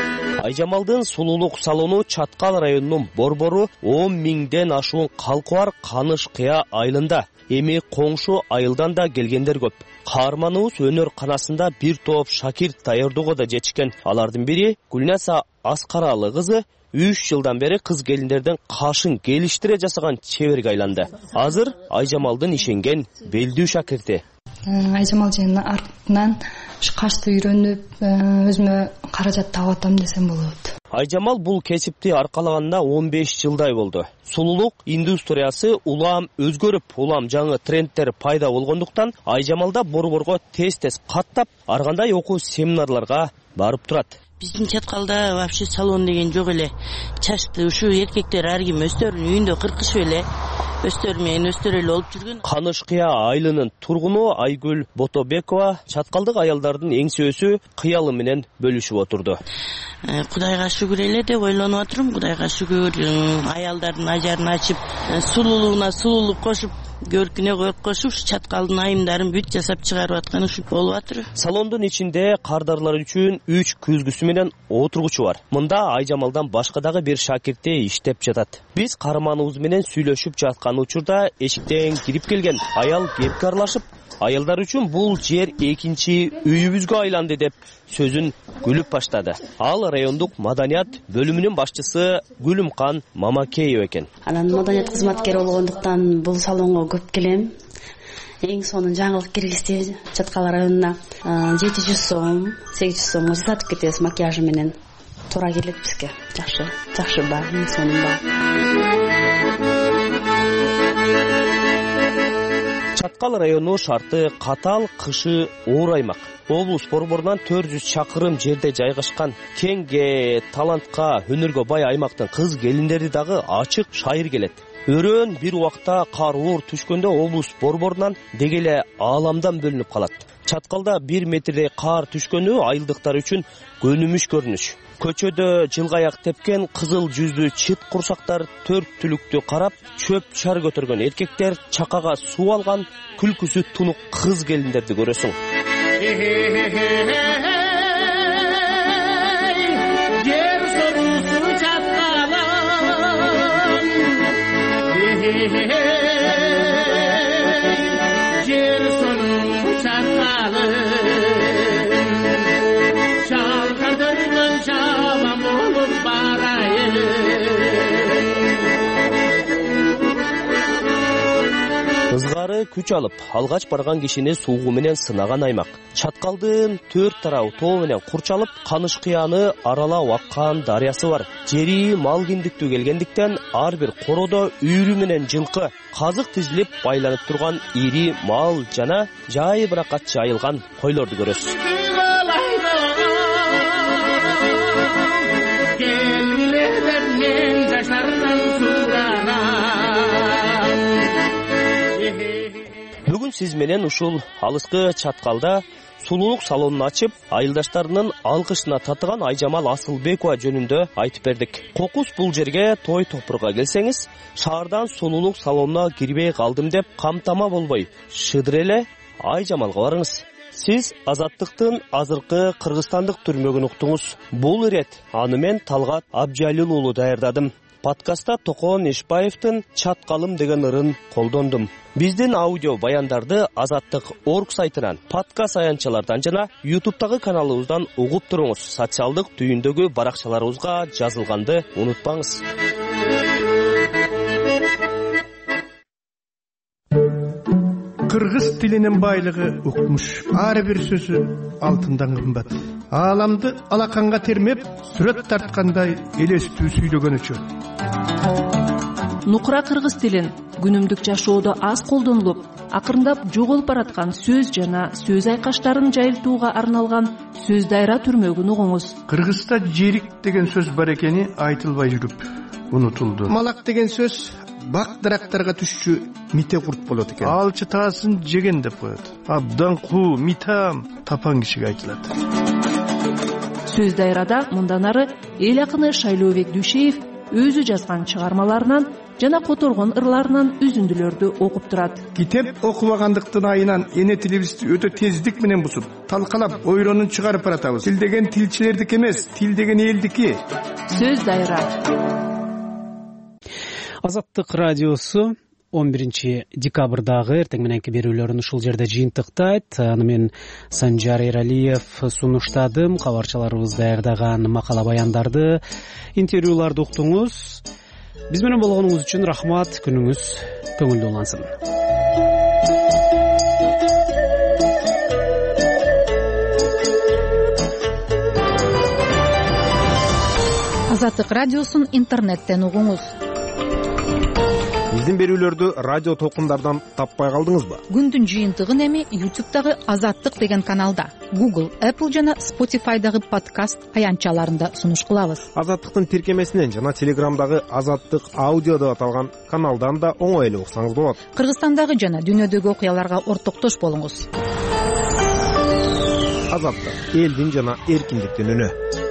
Айжамалдын сулуулук салону Чаткал районунун Борбору он миңден ашуун калкы бар Каныш Кыя айылында. Эми коңшу айылдан да келгендер көп. Каарманыбыз өнөр канасында бир топ шакирт даярдоого да жетишкен. Алардын бири Гүлнаса Аскаралы кызы үч жылдан бери кыз келиндерден кашын келиштире жасаган чеберге айланды. Азыр Айжамалдын ишенген белдүү шакирти. Айжамал жайынын артынан кашты үйрөнүп, өзүмө каражат таап атам десем болот. Айжамал бул кесипти аркалаганына он беш жылдай болду. Сулуулук индустриясы улам өзгөрүп, улам жаңы трендтер пайда болгондуктан Айжамалда борборго тез-тез каттап, ар кандай окуу семинарларга барып турат. Биздин Чаткалда вообще салон деген жок эле. Чачты ушу эркектер ар ким өздөрүнүн үйүндө кыркышып эле, өздөрү менен өздөрү эле болуп жүргөн. Каныш Кыя айылынын тургуну Айгүл Ботобекова чаткалдык аялдардын эң сөзү кыялы менен бөлүшүп отурду. Кудайга шүгүр эле деп ойлонуп отурум. Кудайга шүгүр, аялдардын ажарын ачып, сулуулугуна сулуулук кошуп, көркүнө көрк кошуп, Чаткалдын айымдарын бүт жасап чыгарып аткан ушул болуп атыр. Салондун ичинде кардарлар үчүн үч күзгүсү менен отургучу бар. Мында Айжамалдан башка дагы бир шакирти иштеп жатат. Биз каарманыбыз менен сүйлөшүп жаткан учурда эшиктен кирип келген аял кепке аралашып, аялдар үчүн бул жер экинчи үйүбүзгө айланды деп сөзүн күлүп баштады. Ал райондук маданият бөлүмүнүн башчысы Гүлүмкан Мамакеева экен. Анан маданият кызматкери болгондуктан бул салонго көп келем. Эң сонун жаңылык киргизди. Чаткал районуна жети жүз сом, сегиз жүз сомго сатып кетебиз макияжы менен. Туура келет бизге. Жакшы, жакшы бар, эң сонун бар. Чаткал району шарты катал, кышы оор аймак. Облус борборунан төрт жүз чакырым жерде жайгашкан кеңге, талантка, өнөргө бай аймактын кыз келиндери дагы ачык шайыр келет. Өрөөн бир убакта кар оор түшкөндө облус борборунан дегеле ааламдан бөлүнүп калат. Чаткалда бир метрдей кар түшкөнү айылдыктар үчүн көнүмүш көрүнүш. Көчөдө жылгаяк тепкен кызыл жүздүү чыт курсактар төрт түлүктү карап, чөп чар көтөргөн эркектер, чакага суу алган күлкүсү тунук кыз келиндерди көрөсүң. Кызгары күч алып, алгач барган кишини суугу менен сынаган аймак. Чаткалдын төрт тарабы тоо менен курчалып, Каныш Кыяны аралап аккан дарыясы бар. Жери мал киндиктүү келгендиктен ар бир коrodо үйрү менен жылкы, казык тизилип байланып турган ири мал жана жай биракат жайылган койлорду көрөсүз. Бүгүн сиз менен ушул алыскы Чаткалда сулуулук салонун ачып, айылдаштарынын алкышына татыган Айжамал Асылбекова жөнүндө айтып бердик. Кокус бул жерге той топурга келсеңиз, шаардан сулуулук салонуна кирбей калдым деп камтама болбой, шыдыр эле Айжамалга барыңыз. Сиз Азаттыктын азыркы кыргызстандык түрмөгүн уктуңуз. Бул ирет аны мен Талгат Абжалил уулу даярдадым. Подкастта Токон Ишбаевдин Чаткалым деген ырын колдондум. Биздин аудио баяндарды Азаттык точка орг сайтынан, подкаст аянтчалардан жана ютубтагы каналыбыздан угуп туруңуз. Социалдык түйүндөгү баракчаларыбызга жазылганды унутпаңыз. Кыргыз тилинин байлыгы укмуш. Ар бир сөзү алтындан кымбат. Ааламды алаканга термеп, сүрөт тарткандай элестүү сүйлөгөнүчү. Нукура кыргыз тилин күнүмдүк жашоодо аз колдонулуп, акырындап жоголуп бараткан сөз жана сөз айкаштарын жайылтууга арналган сөз дайра түрмөгүн угуңуз. Кыргызда жерик деген сөз бар экени айтылбай жүрүп унутулду. Малак деген сөз бак дарактарга түшчү мите курт болот экен. Алчы таасын жеген деп коет. Абдан куу, митам тапан кишиге айтылат. Сөз дайрада мындан ары эл акыны Шайлообек Дүйшеев өзү жазган чыгармаларынан жана которгон ырларынан үзүндүлөрдү окуп турат. Китеп окубагандыктын айынан эне тилибизди өтө тездик менен бузуп, талкалап, ойронун чыгарып баратабыз. Тил деген тилчилердики эмес, тил деген элдики. Сөз дайра. Азаттык радиосу он биринчи декабрдагы эртең мененки берүүлөрүн ушул жерде жыйынтыктайт. Аны мен Санжар Эралиев сунуштадым. Кабарчыларыбыз даярдаган макала баяндарды, интервьюларды уктуңуз. Биз менен болгонуңуз үчүн рахмат. Күнүңүз көңүлдүү улансын. Азаттык радиосун интернеттен угуңуз. Биздин берүүлөрдү радио толкундардан таппай калдыңызбы? Күндүн жыйынтыгын эми YouTube'дагы Азаттык деген каналда, Google, Apple жана Spotify'дагы подкаст аянтчаларында сунуш кылабыз. Азаттыктын тиркемесинен жана Telegram'дагы Азаттык аудио деп аталган каналдан да оңой эле уксаңыз болот. Кыргызстандагы жана дүйнөдөгү окуяларга ортоктош болуңуз. Азаттык, элдин жана эркиндиктин үнү.